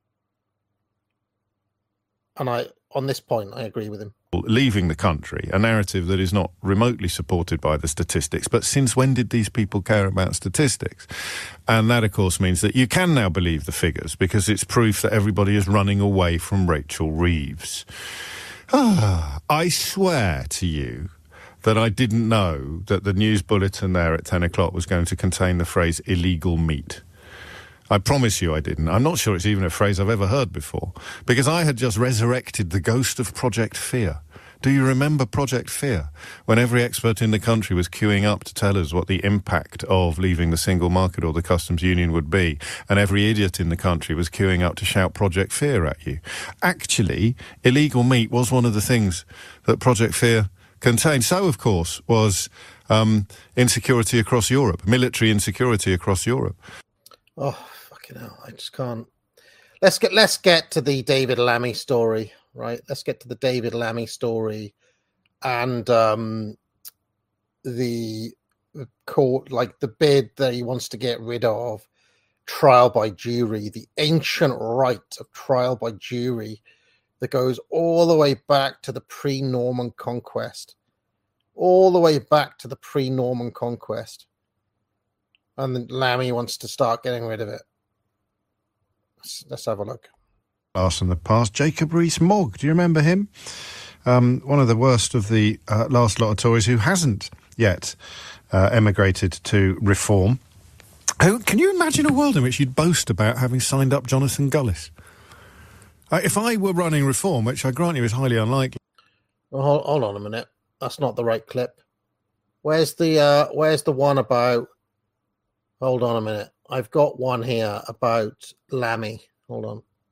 And on this point, I agree with him. Leaving the country, a narrative that is not remotely supported by the statistics. But since when did these people care about statistics? And that, of course, means that you can now believe the figures because it's proof that everybody is running away from Rachel Reeves. I swear to you that I didn't know that the news bulletin there at 10 o'clock was going to contain the phrase illegal meat. I promise you I didn't. I'm not sure it's even a phrase I've ever heard before, because I had just resurrected the ghost of Project Fear. Do you remember Project Fear? When every expert in the country was queuing up to tell us what the impact of leaving the single market or the customs union would be, and every idiot in the country was queuing up to shout Project Fear at you. Actually, illegal meat was one of the things that Project Fear contained. So, of course, was insecurity across Europe, military insecurity across Europe. Oh, fucking hell, I just can't. Let's get to the David Lammy story, right? Let's get to the David Lammy story and the court, like the bid that he wants to get rid of trial by jury, the ancient right of trial by jury that goes all the way back to the pre-Norman conquest. All the way back to the pre-Norman conquest. And then Lammy wants to start getting rid of it. Let's have a look. Last in the past, Jacob Rees-Mogg. Do you remember him? One of the worst of the last lot of Tories who hasn't yet emigrated to Reform. Can you imagine a world in which you'd boast about having signed up Jonathan Gullis? If I were running Reform, which I grant you is highly unlikely. Well, hold on a minute. That's not the right clip. Where's the one about... Hold on a minute. I've got one here about Lammy. Hold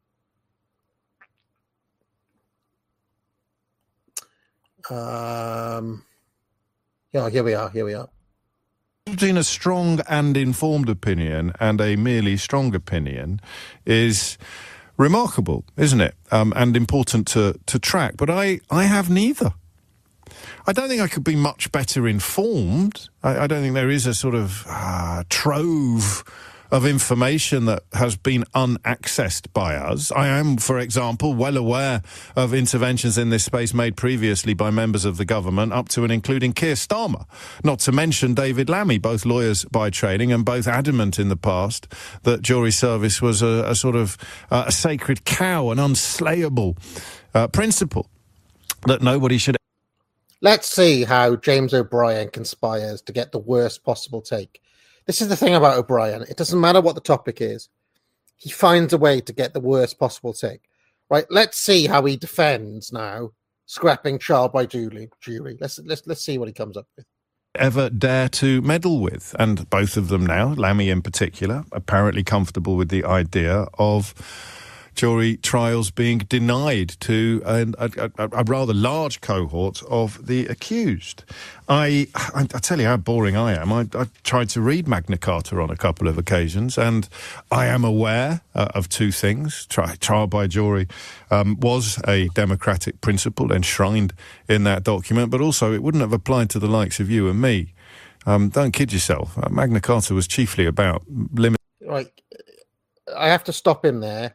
on. Yeah, here we are. Between a strong and informed opinion and a merely strong opinion is remarkable, isn't it? And important to track. But I have neither. I don't think I could be much better informed. I don't think there is a sort of trove of information that has been unaccessed by us. I am, for example, well aware of interventions in this space made previously by members of the government, up to and including Keir Starmer, not to mention David Lammy, both lawyers by training and both adamant in the past that jury service was a sort of a sacred cow, an unslayable principle that nobody should... Let's see how James O'Brien conspires to get the worst possible take. This is the thing about O'Brien. It doesn't matter what the topic is. He finds a way to get the worst possible take. Right, let's see how he defends now scrapping trial by jury. Let's see what he comes up with. Ever dare to meddle with. And both of them now, Lammy in particular, apparently comfortable with the idea of jury trials being denied to a rather large cohort of the accused. I tell you how boring I am. I tried to read Magna Carta on a couple of occasions, and I am aware of two things. Trial by jury was a democratic principle enshrined in that document, but also it wouldn't have applied to the likes of you and me. Don't kid yourself. Magna Carta was chiefly about limit. Right, I have to stop him there.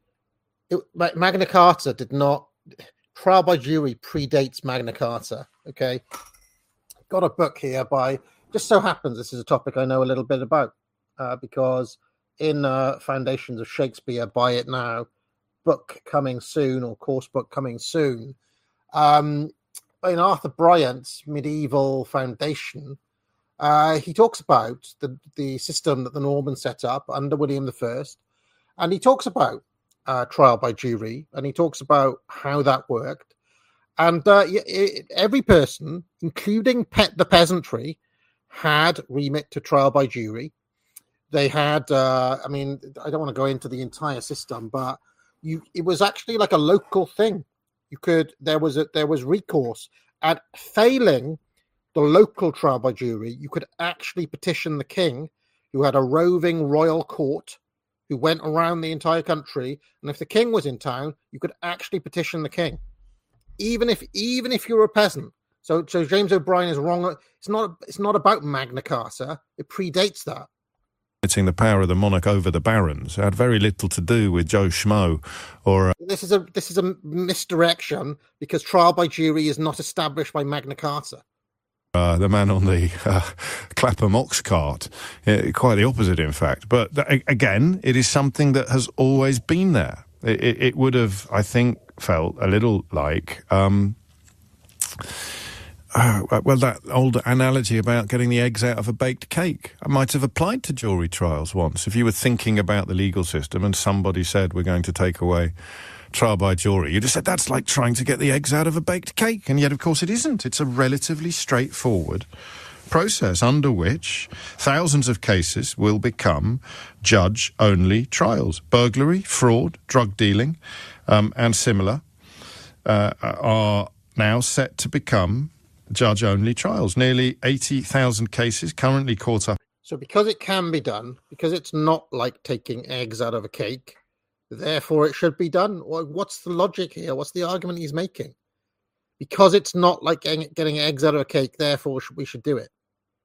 Magna Carta did not... Trial by jury predates Magna Carta, okay? Got a book here by... Just so happens this is a topic I know a little bit about, because in Foundations of Shakespeare, Buy It Now, book coming soon, or course book coming soon, in Arthur Bryant's medieval foundation, he talks about the system that the Normans set up under William I, and he talks about trial by jury, and he talks about how that worked. And every person, including the peasantry, had remit to trial by jury. They had, I don't want to go into the entire system, but it was actually like a local thing. There was recourse. At failing the local trial by jury, you could actually petition the king, who had a roving royal court, who went around the entire country, and if the king was in town, you could actually petition the king, even if you're a peasant. So James O'Brien is wrong. It's not about Magna Carta. It predates that. The power of the monarch over the barons. It had very little to do with Joe Schmo or... This is a misdirection, because trial by jury is not established by Magna Carta. The man on the Clapham ox cart. Quite the opposite, in fact. But again, it is something that has always been there. It would have, I think, felt a little like... that old analogy about getting the eggs out of a baked cake. I might have applied to jury trials once. If you were thinking about the legal system and somebody said, we're going to take away trial by jury, you'd have said, that's like trying to get the eggs out of a baked cake. And yet, of course, it isn't. It's a relatively straightforward process under which thousands of cases will become judge-only trials. Burglary, fraud, drug dealing, and similar are now set to become judge-only trials. Nearly 80,000 cases currently caught up. So because it can be done, because it's not like taking eggs out of a cake, therefore it should be done. What's the logic here? What's the argument he's making? Because it's not like getting eggs out of a cake, therefore we should do it.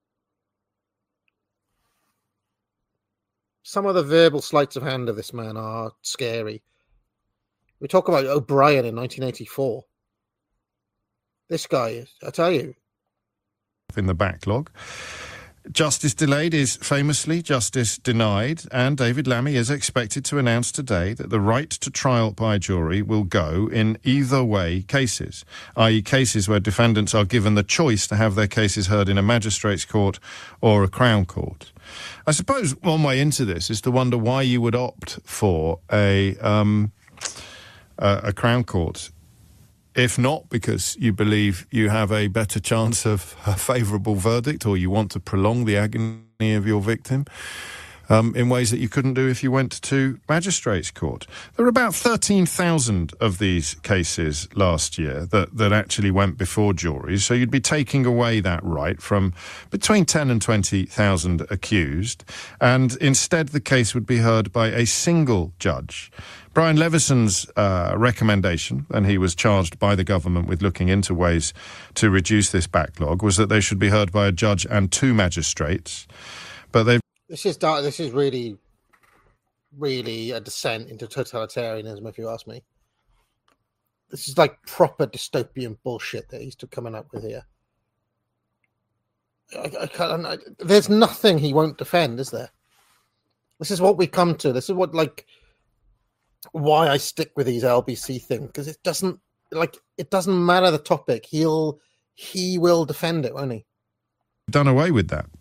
Some of the verbal sleights of hand of this man are scary. We talk about O'Brien in 1984. This guy, I tell you. In the backlog. Justice delayed is famously justice denied, and David Lammy is expected to announce today that the right to trial by jury will go in either way cases, i.e. cases where defendants are given the choice to have their cases heard in a magistrate's court or a Crown Court. I suppose one way into this is to wonder why you would opt for a Crown Court, if not because you believe you have a better chance of a favourable verdict, or you want to prolong the agony of your victim. in ways that you couldn't do if you went to magistrates' court. There were about 13,000 of these cases last year that actually went before juries, so you'd be taking away that right from between 10 and 20,000 accused, and instead the case would be heard by a single judge. Brian Levison's recommendation, and he was charged by the government with looking into ways to reduce this backlog, was that they should be heard by a judge and 2 magistrates. But they've This is really, really a descent into totalitarianism, if you ask me. This is like proper dystopian bullshit that he's coming up with here. There's nothing he won't defend, is there? This is what we come to. This is what, like, why I stick with these LBC things, because it doesn't matter the topic. He will defend it, won't he? Done away with that.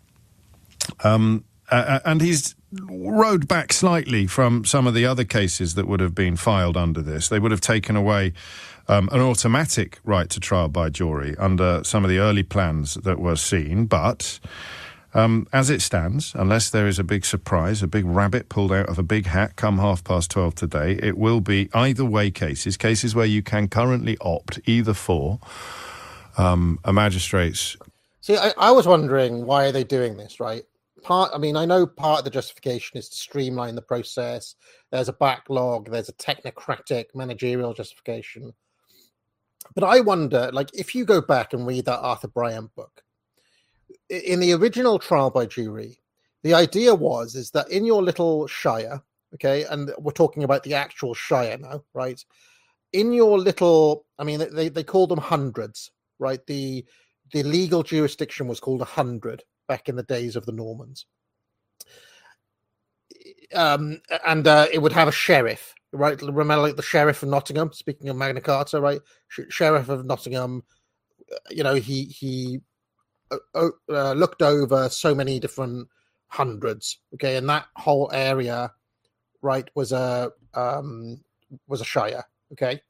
And he's rode back slightly from some of the other cases that would have been filed under this. They would have taken away an automatic right to trial by jury under some of the early plans that were seen. But as it stands, unless there is a big surprise, a big rabbit pulled out of a big hat come 12:30 today, it will be either way cases where you can currently opt either for a magistrate's. See, I was wondering, why are they doing this, right? I know part of the justification is to streamline the process. There's a backlog. There's a technocratic managerial justification. But I wonder, like, if you go back and read that Arthur Bryant book, in the original trial by jury, the idea is that in your little shire, okay, and we're talking about the actual shire now, right? In your little, they call them hundreds, right? The legal jurisdiction was called 100 back in the days of the Normans. It would have a sheriff, right? Remember, like the sheriff of Nottingham, speaking of Magna Carta, right? Sheriff of Nottingham, he looked over so many different hundreds, okay? And that whole area, right, was a shire, okay?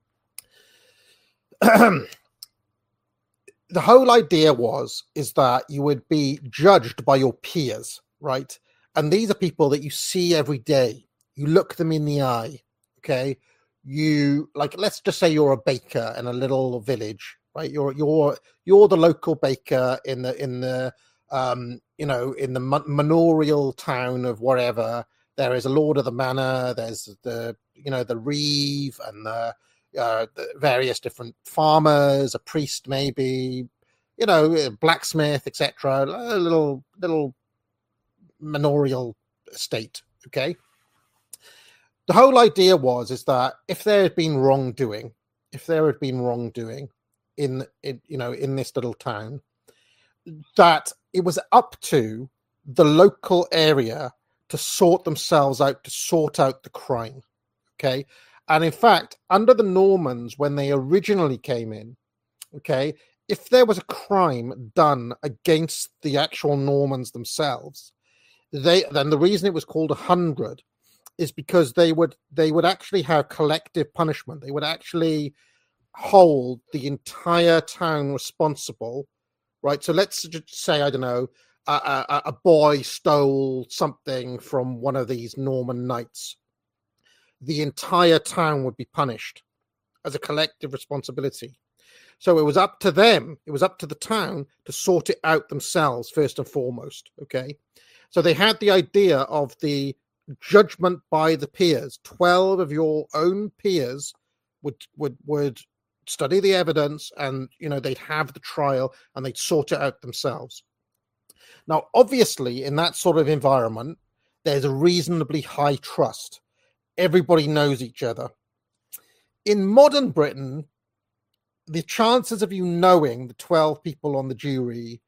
The whole idea is that you would be judged by your peers, right? And these are people that you see every day. You look them in the eye, okay? You, like, let's just say you're a baker in a little village, right? You're the local baker in the manorial town of wherever. There is a lord of the manor. There's the reeve and the various different farmers, a priest maybe, blacksmith, etc. A little manorial estate, okay? The whole idea is that if there had been wrongdoing in this little town, that it was up to the local area to sort out the crime, okay? And in fact, under the Normans, when they originally came in, okay, if there was a crime done against the actual Normans themselves, then the reason it was called 100 is because they would actually have collective punishment. They would actually hold the entire town responsible, right? So let's just say, I don't know, a boy stole something from one of these Norman knights. The entire town would be punished as a collective responsibility. So it was up to them, it was up to the town to sort it out themselves, first and foremost, okay? So they had the idea of the judgment by the peers. 12 of your own peers would study the evidence, and, they'd have the trial and they'd sort it out themselves. Now, obviously, in that sort of environment, there's a reasonably high trust. Everybody knows each other. In modern Britain, the chances of you knowing the 12 people on the jury,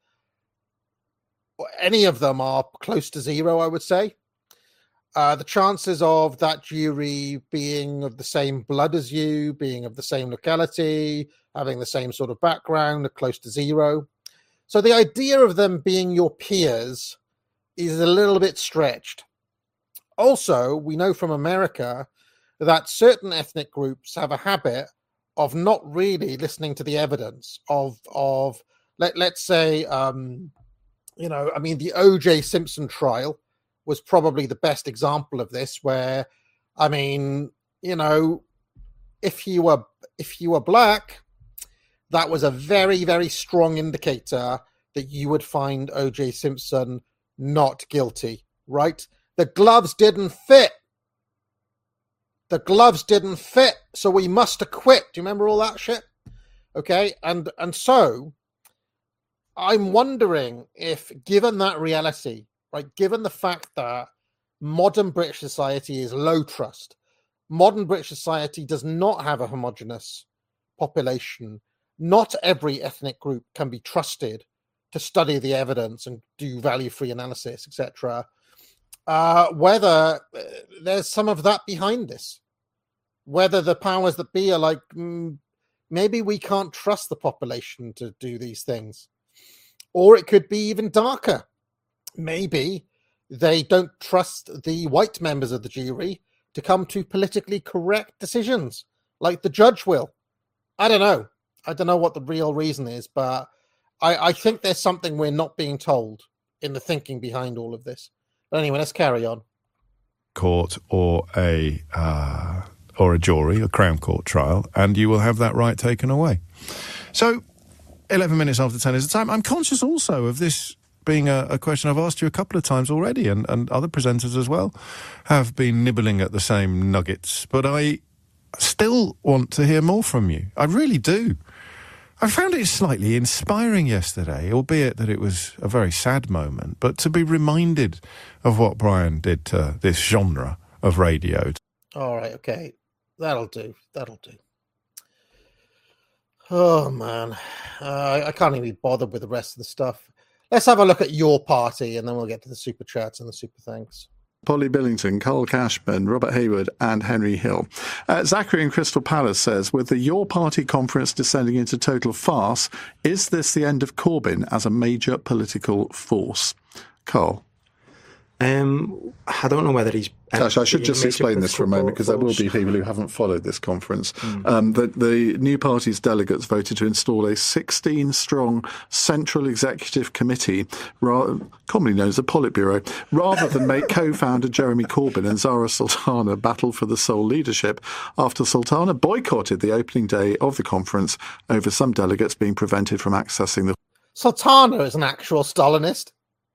any of them, are close to zero, I would say. The chances of that jury being of the same blood as you, being of the same locality, having the same sort of background, are close to zero. So the idea of them being your peers is a little bit stretched. Also, we know from America that certain ethnic groups have a habit of not really listening to the evidence of let's say, the O.J. Simpson trial, was probably the best example of this, where, I mean, you know, if you were black, that was a very, very strong indicator that you would find O.J. Simpson not guilty, right? The gloves didn't fit. The gloves didn't fit, so we must acquit. Do you remember all that shit? Okay, and so I'm wondering if, given that reality, right, given the fact that modern British society is low trust, modern British society does not have a homogenous population, not every ethnic group can be trusted to study the evidence and do value-free analysis, etc., whether there's some of that behind this, whether the powers that be are like, maybe we can't trust the population to do these things. Or it could be even darker. Maybe they don't trust the white members of the jury to come to politically correct decisions, like the judge will. I don't know. I don't know what the real reason is, but I think there's something we're not being told in the thinking behind all of this. But anyway, let's carry on. Court or a jury, a Crown Court trial, and you will have that right taken away. So, 11 minutes after 10 is the time. I'm conscious also of this being a question I've asked you a couple of times already, and other presenters as well have been nibbling at the same nuggets, but I still want to hear more from you. I really do. I found it slightly inspiring yesterday, albeit that it was a very sad moment, but to be reminded of what Brian did to this genre of radio. All right, okay. That'll do. Oh, man. I can't even be bothered with the rest of the stuff. Let's have a look at your party, and then we'll get to the super chats and the super thanks. Polly Billington, Carl Cashman, Robert Hayward and Henry Hill. Zachary in Crystal Palace says, with the Your Party conference descending into total farce, is this the end of Corbyn as a major political force? Carl? I don't know whether he's... Tash, I should just explain this for a moment, because there will be people who haven't followed this conference. The new party's delegates voted to install a 16-strong central executive committee, commonly known as the Politburo, rather than make co-founder Jeremy Corbyn and Zara Sultana battle for the sole leadership, after Sultana boycotted the opening day of the conference over some delegates being prevented from accessing the... Sultana is an actual Stalinist.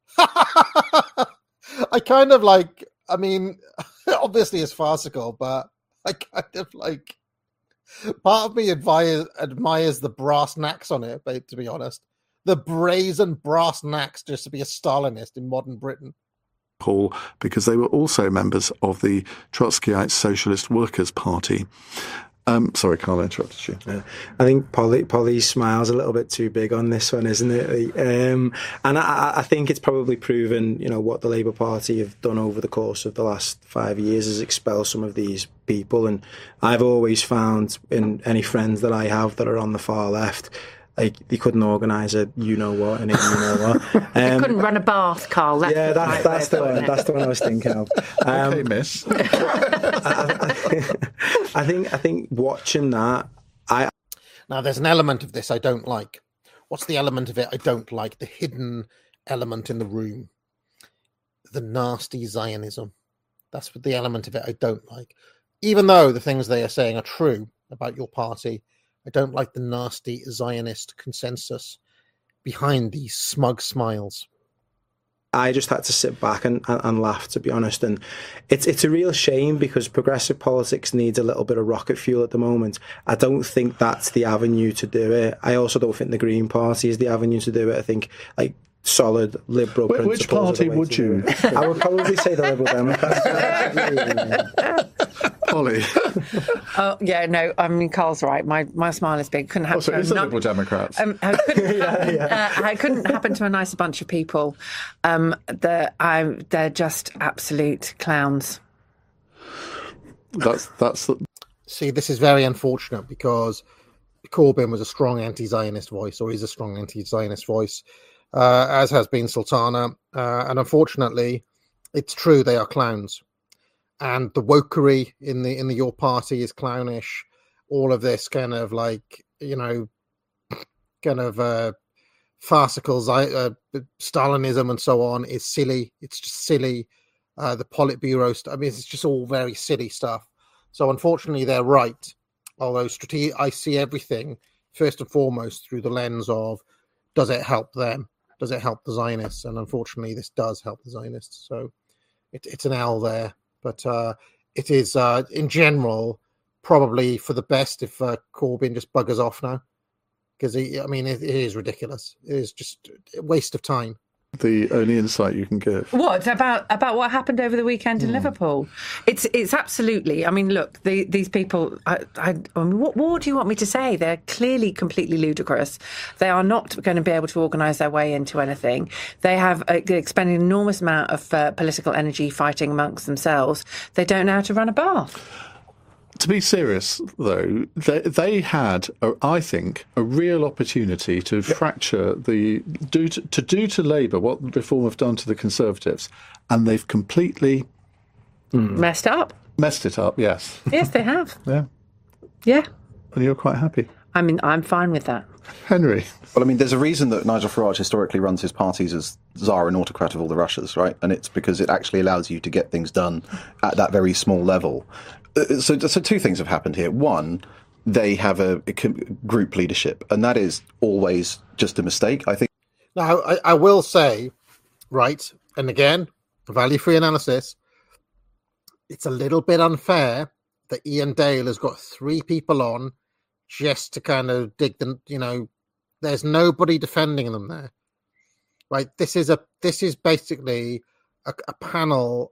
I kind of like... I mean, obviously it's farcical, but I kind of like... Part of me admires the brass knacks on it, but to be honest. The brazen brass knacks just to be a Stalinist in modern Britain. Paul, because they were also members of the Trotskyite Socialist Workers' Party. Sorry, Carl, I interrupted you. I think Polly smiles a little bit too big on this one, isn't it? And I think it's probably proven, what the Labour Party have done over the course of the last 5 years is expel some of these people. And I've always found in any friends that I have that are on the far left, like they couldn't organise a you-know-what and a you-know-what. They couldn't run a bath, Carl. That's the one. That's the one I was thinking of. Okay, miss. I think watching that, Now, there's an element of this I don't like. What's the element of it I don't like? The hidden element in the room. The nasty Zionism. That's what the element of it I don't like. Even though the things they are saying are true about your party, I don't like the nasty Zionist consensus behind these smug smiles. I just had to sit back and laugh, to be honest. And it's a real shame because progressive politics needs a little bit of rocket fuel at the moment. I don't think that's the avenue to do it. I also don't think the Green Party is the avenue to do it. I think, solid liberal principles. Which party would you? I would probably say the Liberal Democrats. Polly. Oh, yeah, no, I mean, Carl's right. My smile is big. Couldn't happen to the Liberal Democrats. It couldn't happen to a nicer bunch of people. They're just absolute clowns. That's. See, this is very unfortunate because Corbyn was a strong anti-Zionist voice, or is a strong anti-Zionist voice, as has been Sultana. And unfortunately, it's true they are clowns. And the wokery in the Your Party is clownish. All of this kind of farcical Stalinism and so on is silly. It's just silly. the Politburo stuff. I mean, it's just all very silly stuff. So unfortunately, they're right. Although I see everything first and foremost through the lens of, does it help them? Does it help the Zionists? And unfortunately, this does help the Zionists. So it's an L there. But it is, in general, probably for the best if Corbyn just buggers off now. Because, it is ridiculous. It is just a waste of time. The only insight you can give. What about what happened over the weekend in Liverpool? It's absolutely. I mean, look, these people. What more do you want me to say? They're clearly completely ludicrous. They are not going to be able to organise their way into anything. They have expended an enormous amount of political energy fighting amongst themselves. They don't know how to run a bath. To be serious, though, they had, I think, a real opportunity to fracture do to Labour what Reform have done to the Conservatives, and they've completely messed it up. Yes. Yes, they have. Yeah. And you're quite happy. I mean, I'm fine with that. Henry. Well, I mean, there's a reason that Nigel Farage historically runs his parties as Tsar and autocrat of all the Russias, right? And it's because it actually allows you to get things done at that very small level. So two things have happened here. One, they have a group leadership, and that is always just a mistake, I think. Now, I will say, right, and again, value-free analysis, it's a little bit unfair that Ian Dale has got 3 people on just to kind of dig them, there's nobody defending them there. Right? This is basically a panel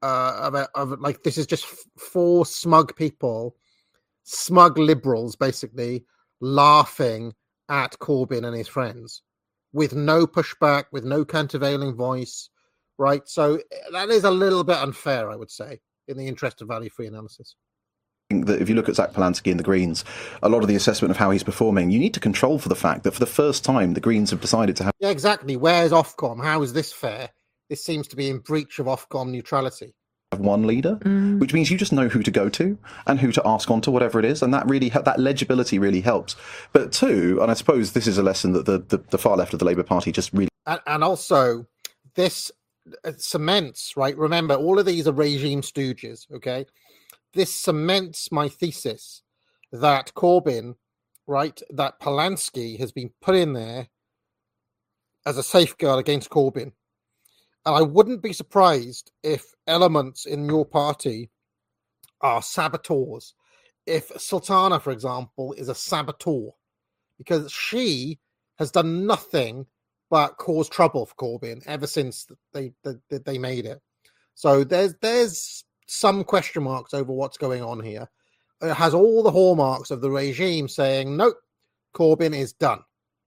this is just 4 smug people, smug liberals, basically laughing at Corbyn and his friends with no pushback, with no countervailing voice, right? So that is a little bit unfair, I would say, in the interest of value-free analysis. That if you look at Zach Polanski and the Greens, a lot of the assessment of how he's performing, you need to control for the fact that for the first time, the Greens have decided to have... Yeah, exactly. Where's Ofcom? How is this fair? This seems to be in breach of Ofcom neutrality. Have one leader, which means you just know who to go to and who to ask on to, whatever it is, and that really that legibility really helps. But 2, and I suppose this is a lesson that the far left of the Labour Party just really... And also, this cements, right? Remember, all of these are regime stooges, okay? This cements my thesis that Corbyn, right, that Polanski has been put in there as a safeguard against Corbyn. And I wouldn't be surprised if elements in your party are saboteurs. If Sultana, for example, is a saboteur, because she has done nothing but cause trouble for Corbyn ever since they made it. So there's some question marks over what's going on here. It has all the hallmarks of the regime saying, nope, Corbyn is done.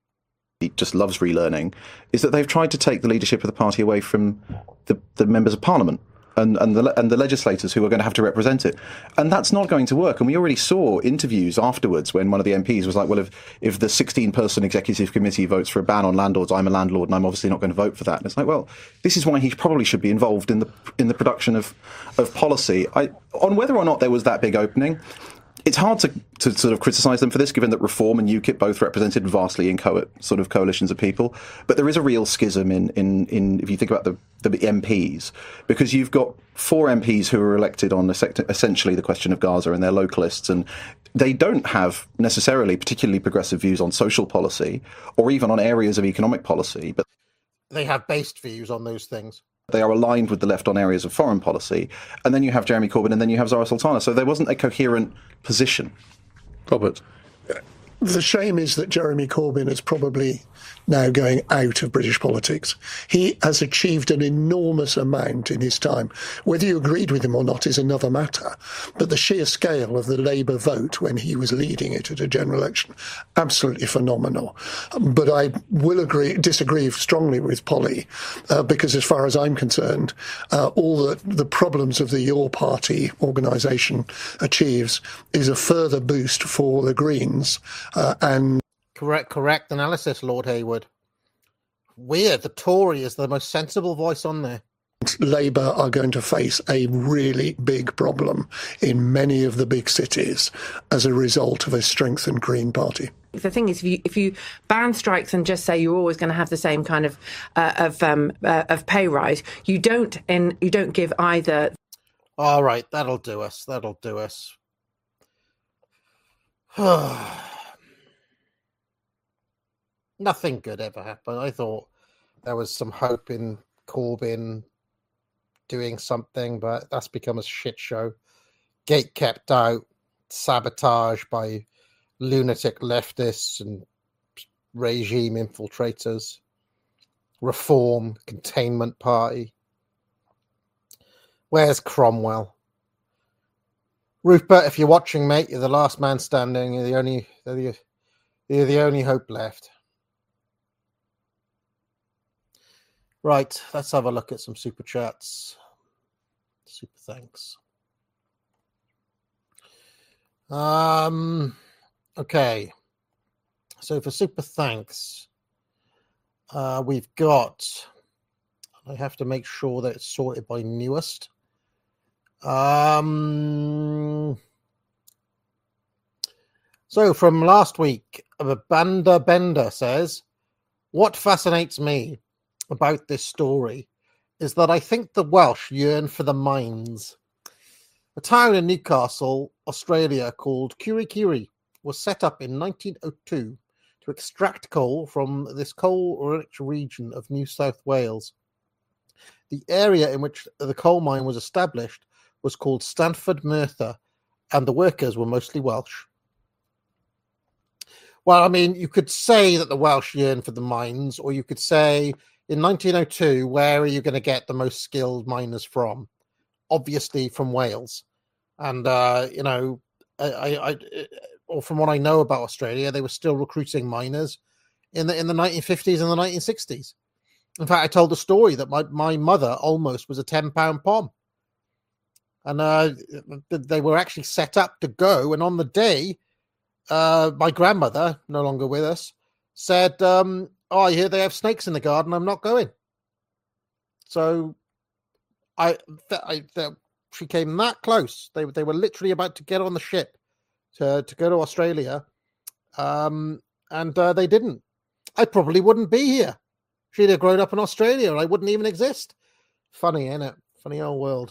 He just loves relearning, is that they've tried to take the leadership of the party away from the members of parliament and the legislators who are going to have to represent it. And that's not going to work. And we already saw interviews afterwards when one of the MPs was like, well, if the 16-person executive committee votes for a ban on landlords, I'm a landlord and I'm obviously not going to vote for that. And it's like, well, this is why he probably should be involved in the production of policy. On whether or not there was that big opening, it's hard to sort of criticise them for this, given that Reform and UKIP both represented vastly in sort of coalitions of people. But there is a real schism in if you think about the MPs, because you've got 4 MPs who are elected on essentially the question of Gaza, and they're localists, and they don't have necessarily particularly progressive views on social policy or even on areas of economic policy, but they have based views on those things. They are aligned with the left on areas of foreign policy. And then you have Jeremy Corbyn, and then you have Zara Sultana. So there wasn't a coherent position. Robert. The shame is that Jeremy Corbyn is probably now going out of British politics. He has achieved an enormous amount in his time. Whether you agreed with him or not is another matter. But the sheer scale of the Labour vote when he was leading it at a general election, absolutely phenomenal. But I will disagree strongly with Polly, because as far as I'm concerned, all the problems of the Your Party organisation achieves is a further boost for the Greens and Correct analysis, Lord Hayward. Weird. The Tory is the most sensible voice on there. that Labour are going to face a really big problem in many of the big cities as a result of a strengthened Green Party. The thing is, if you ban strikes and just say you're always going to have the same kind of pay rise, you don't give either. All right, that'll do us. That'll do us. Nothing good ever happened. I thought there was some hope in Corbyn doing something, but that's become a shit show. Gate kept out, sabotage by lunatic leftists and regime infiltrators, Reform, Containment Party. Where's Cromwell? Rupert, if you're watching, mate, you're the last man standing. You're the only hope left. Right, let's have a look at some super chats. Super thanks. Okay. So for super thanks, we've got. I have to make sure that it's sorted by newest. So from last week, Banda Bender says, "What fascinates me about this story is that I think the Welsh yearn for the mines. A town in Newcastle, Australia called Kurikuri was set up in 1902 to extract coal from this coal-rich region of New South Wales. The area in which the coal mine was established was called Stanford Merthyr, and the workers were mostly Welsh." Well, I mean, you could say that the Welsh yearn for the mines, or you could say, in 1902, where are you going to get the most skilled miners from? Obviously from Wales. And, or from what I know about Australia, they were still recruiting miners in the 1950s and the 1960s. In fact, I told the story that my mother almost was a £10 pom. And they were actually set up to go. And on the day, my grandmother, no longer with us, said, I hear they have snakes in the garden. I'm not going. So she came that close. They were literally about to get on the ship to go to Australia. And they didn't. I probably wouldn't be here. She'd have grown up in Australia. I wouldn't even exist. Funny, ain't it? Funny old world.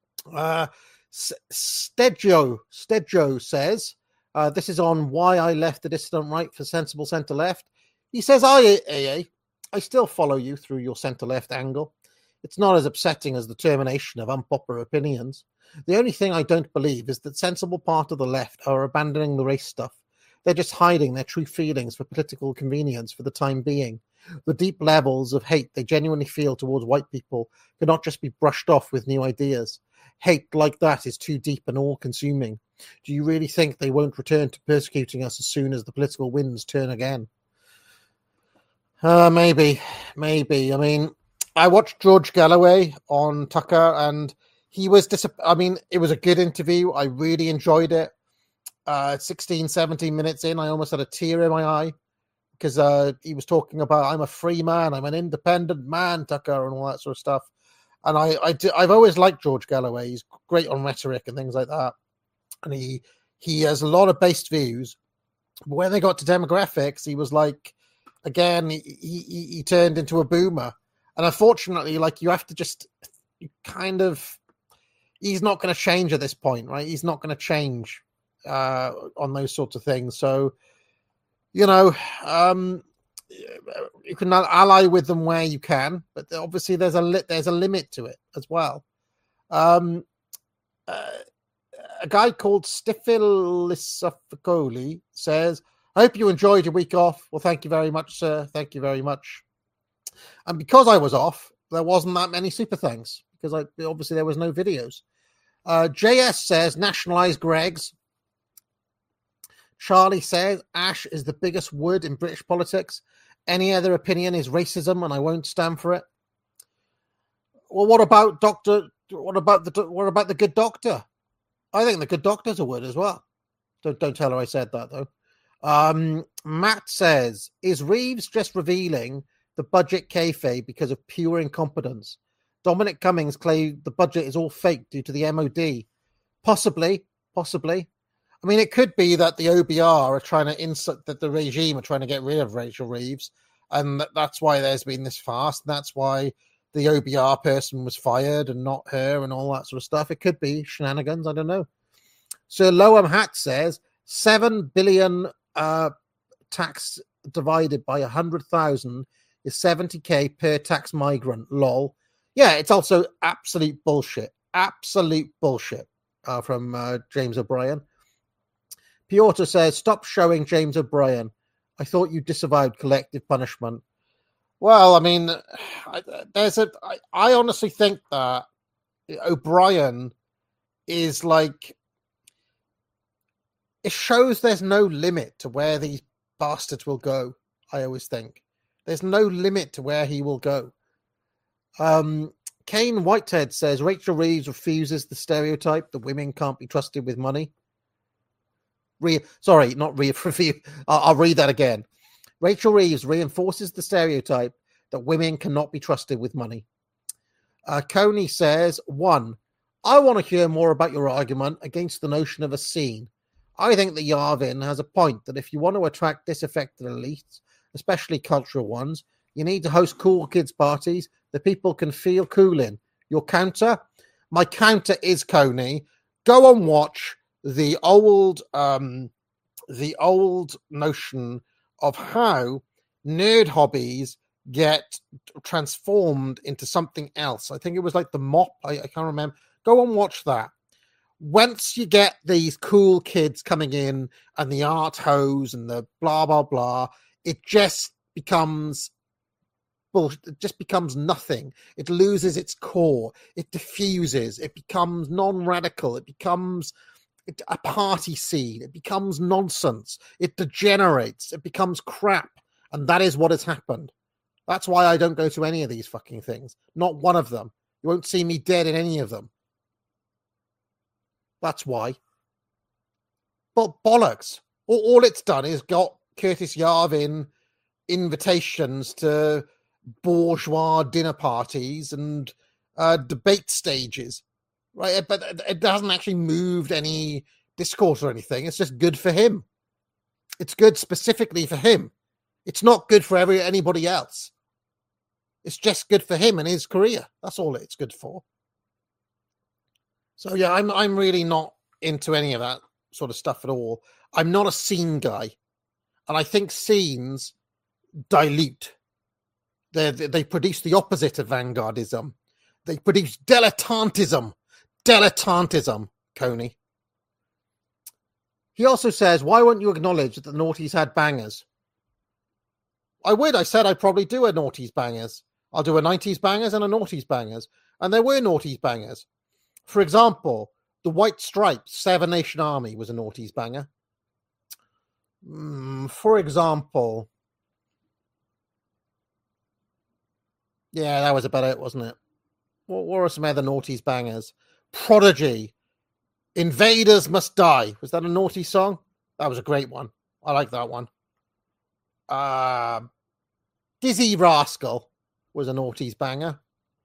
Stedjo says, this is on why I left the dissident right for sensible centre left. He says, I still follow you through your centre-left angle. It's not as upsetting as the termination of unpopular opinions. The only thing I don't believe is that sensible part of the left are abandoning the race stuff. They're just hiding their true feelings for political convenience for the time being. The deep levels of hate they genuinely feel towards white people cannot just be brushed off with new ideas. Hate like that is too deep and all-consuming. Do you really think they won't return to persecuting us as soon as the political winds turn again? Maybe. I mean, I watched George Galloway on Tucker, and he was it was a good interview. I really enjoyed it. 16, 17 minutes in, I almost had a tear in my eye because he was talking about, I'm a free man, I'm an independent man, Tucker, and all that sort of stuff. And I've always liked George Galloway. He's great on rhetoric and things like that. And he has a lot of based views. But when they got to demographics, he was like, again, he turned into a boomer. And unfortunately, like, you have to just he's not going to change at this point, right? He's not going to change on those sorts of things. So, you can ally with them where you can, but obviously there's a limit to it as well. A guy called Stifilisophicoly says, I hope you enjoyed your week off. Well, thank you very much, sir. Thank you very much. And because I was off, there wasn't that many super thanks because obviously there was no videos. JS says, nationalise Greggs. Charlie says, Ash is the biggest word in British politics. Any other opinion is racism, and I won't stand for it. Well, what about the good doctor? I think the good doctor's a word as well. Don't tell her I said that though. Matt says, is Reeves just revealing the budget kayfabe because of pure incompetence? Dominic Cummings claimed the budget is all fake due to the MOD. Possibly. I mean, it could be that the OBR are trying to insult, that the regime are trying to get rid of Rachel Reeves, and that's why there's been this fast, and that's why the OBR person was fired and not her and all that sort of stuff. It could be shenanigans, I don't know. Sir Loam Hat says 7 billion tax divided by 100,000 is 70k per tax migrant. Lol. Yeah, it's also absolute bullshit. From James O'Brien. Piotr says, stop showing James O'Brien. I thought you disavowed collective punishment. Well, I mean, I honestly think that O'Brien is like, it shows there's no limit to where these bastards will go. I always think there's no limit to where he will go. Kane Whitehead says Rachel Reeves refuses the stereotype that women can't be trusted with money. I'll read that again. Rachel Reeves reinforces the stereotype that women cannot be trusted with money. Coney says, 1, I want to hear more about your argument against the notion of a scene. I think that Yarvin has a point that if you want to attract disaffected elites, especially cultural ones, you need to host cool kids parties that people can feel cool in. Your counter? My counter is, Coney, go and watch the old notion of how nerd hobbies get transformed into something else. I think it was like the mop. I can't remember. Go and watch that. Once you get these cool kids coming in and the art hose and the blah, blah, blah, it just becomes bullshit. It just becomes nothing. It loses its core. It diffuses. It becomes non-radical. It becomes a party scene. It becomes nonsense. It degenerates. It becomes crap. And that is what has happened. That's why I don't go to any of these fucking things. Not one of them. You won't see me dead in any of them. That's why. But bollocks. All it's done is got Curtis Yarvin invitations to bourgeois dinner parties and debate stages. Right? But it hasn't actually moved any discourse or anything. It's just good for him. It's good specifically for him. It's not good for anybody else. It's just good for him and his career. That's all it's good for. So yeah, I'm really not into any of that sort of stuff at all. I'm not a scene guy, and I think scenes dilute. They produce the opposite of vanguardism. They produce dilettantism. Coney. He also says, why won't you acknowledge that the noughties had bangers? I would. I said I'd probably do a noughties bangers. I'll do a 90s bangers and a noughties bangers. And there were noughties bangers. For example, the White Stripes, Seven Nation Army was a noughties banger. For example, yeah, that was about it, wasn't it? What were some other noughties bangers? Prodigy, Invaders Must Die. Was that a naughty song? That was a great one. I like that one. Dizzy Rascal was a noughties banger.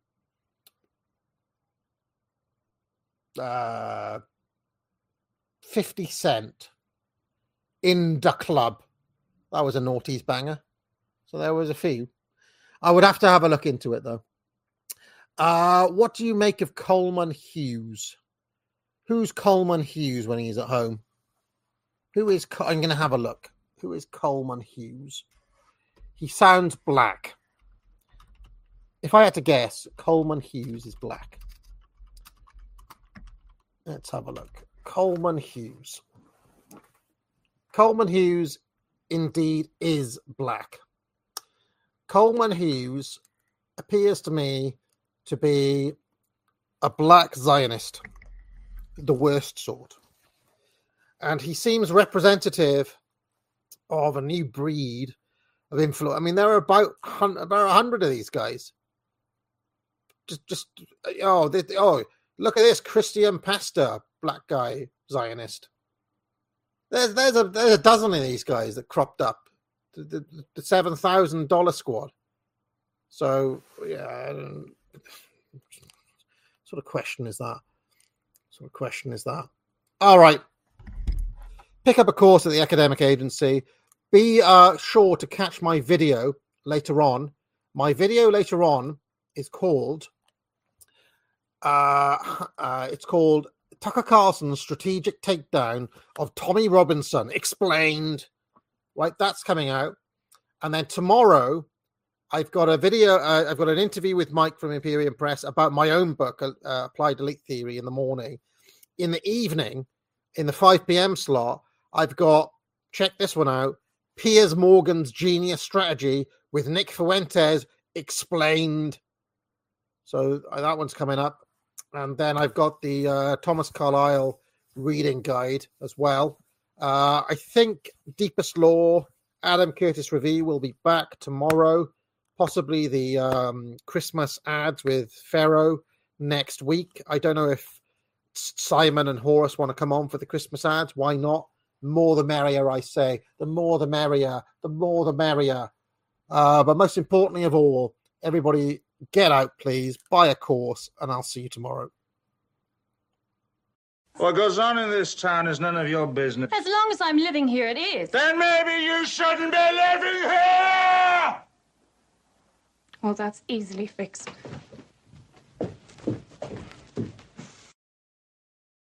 50 Cent, In the Club. That was a noughties banger. So there was a few. I would have to have a look into it, though. What do you make of Coleman Hughes? Who's Coleman Hughes when he's at home? I'm going to have a look. Who is Coleman Hughes? He sounds black. If I had to guess, Coleman Hughes is black. Let's have a look. Coleman Hughes. Coleman Hughes indeed is black. Coleman Hughes appears to me to be a black Zionist, the worst sort. And he seems representative of a new breed of influence. I mean, there are about 100 of these guys. Look at this, Christian Pastor, black guy, Zionist. There's a dozen of these guys that cropped up. The $7,000 squad. So yeah, sort of question is that? Sort of question is that? All right. Pick up a course at the Academic Agency. Be sure to catch my video later on. My video later on is called Tucker Carlson's Strategic Takedown of Tommy Robinson Explained. Right, that's coming out. And then tomorrow, I've got a video. I've got an interview with Mike from Imperium Press about my own book, Applied Elite Theory, in the morning. In the evening, in the 5 p.m. slot, I've got, check this one out, Piers Morgan's Genius Strategy with Nick Fuentes Explained. So that one's coming up. And then I've got the Thomas Carlyle reading guide as well. I think Deepest Law, Adam Curtis Review will be back tomorrow. Possibly the Christmas ads with Ferro next week. I don't know if Simon and Horace want to come on for the Christmas ads. Why not? More the merrier, I say. The more the merrier. The more the merrier. But most importantly of all, everybody get out, please. Buy a course, and I'll see you tomorrow. What goes on in this town is none of your business. As long as I'm living here, it is. Then maybe you shouldn't be living here! Well, that's easily fixed.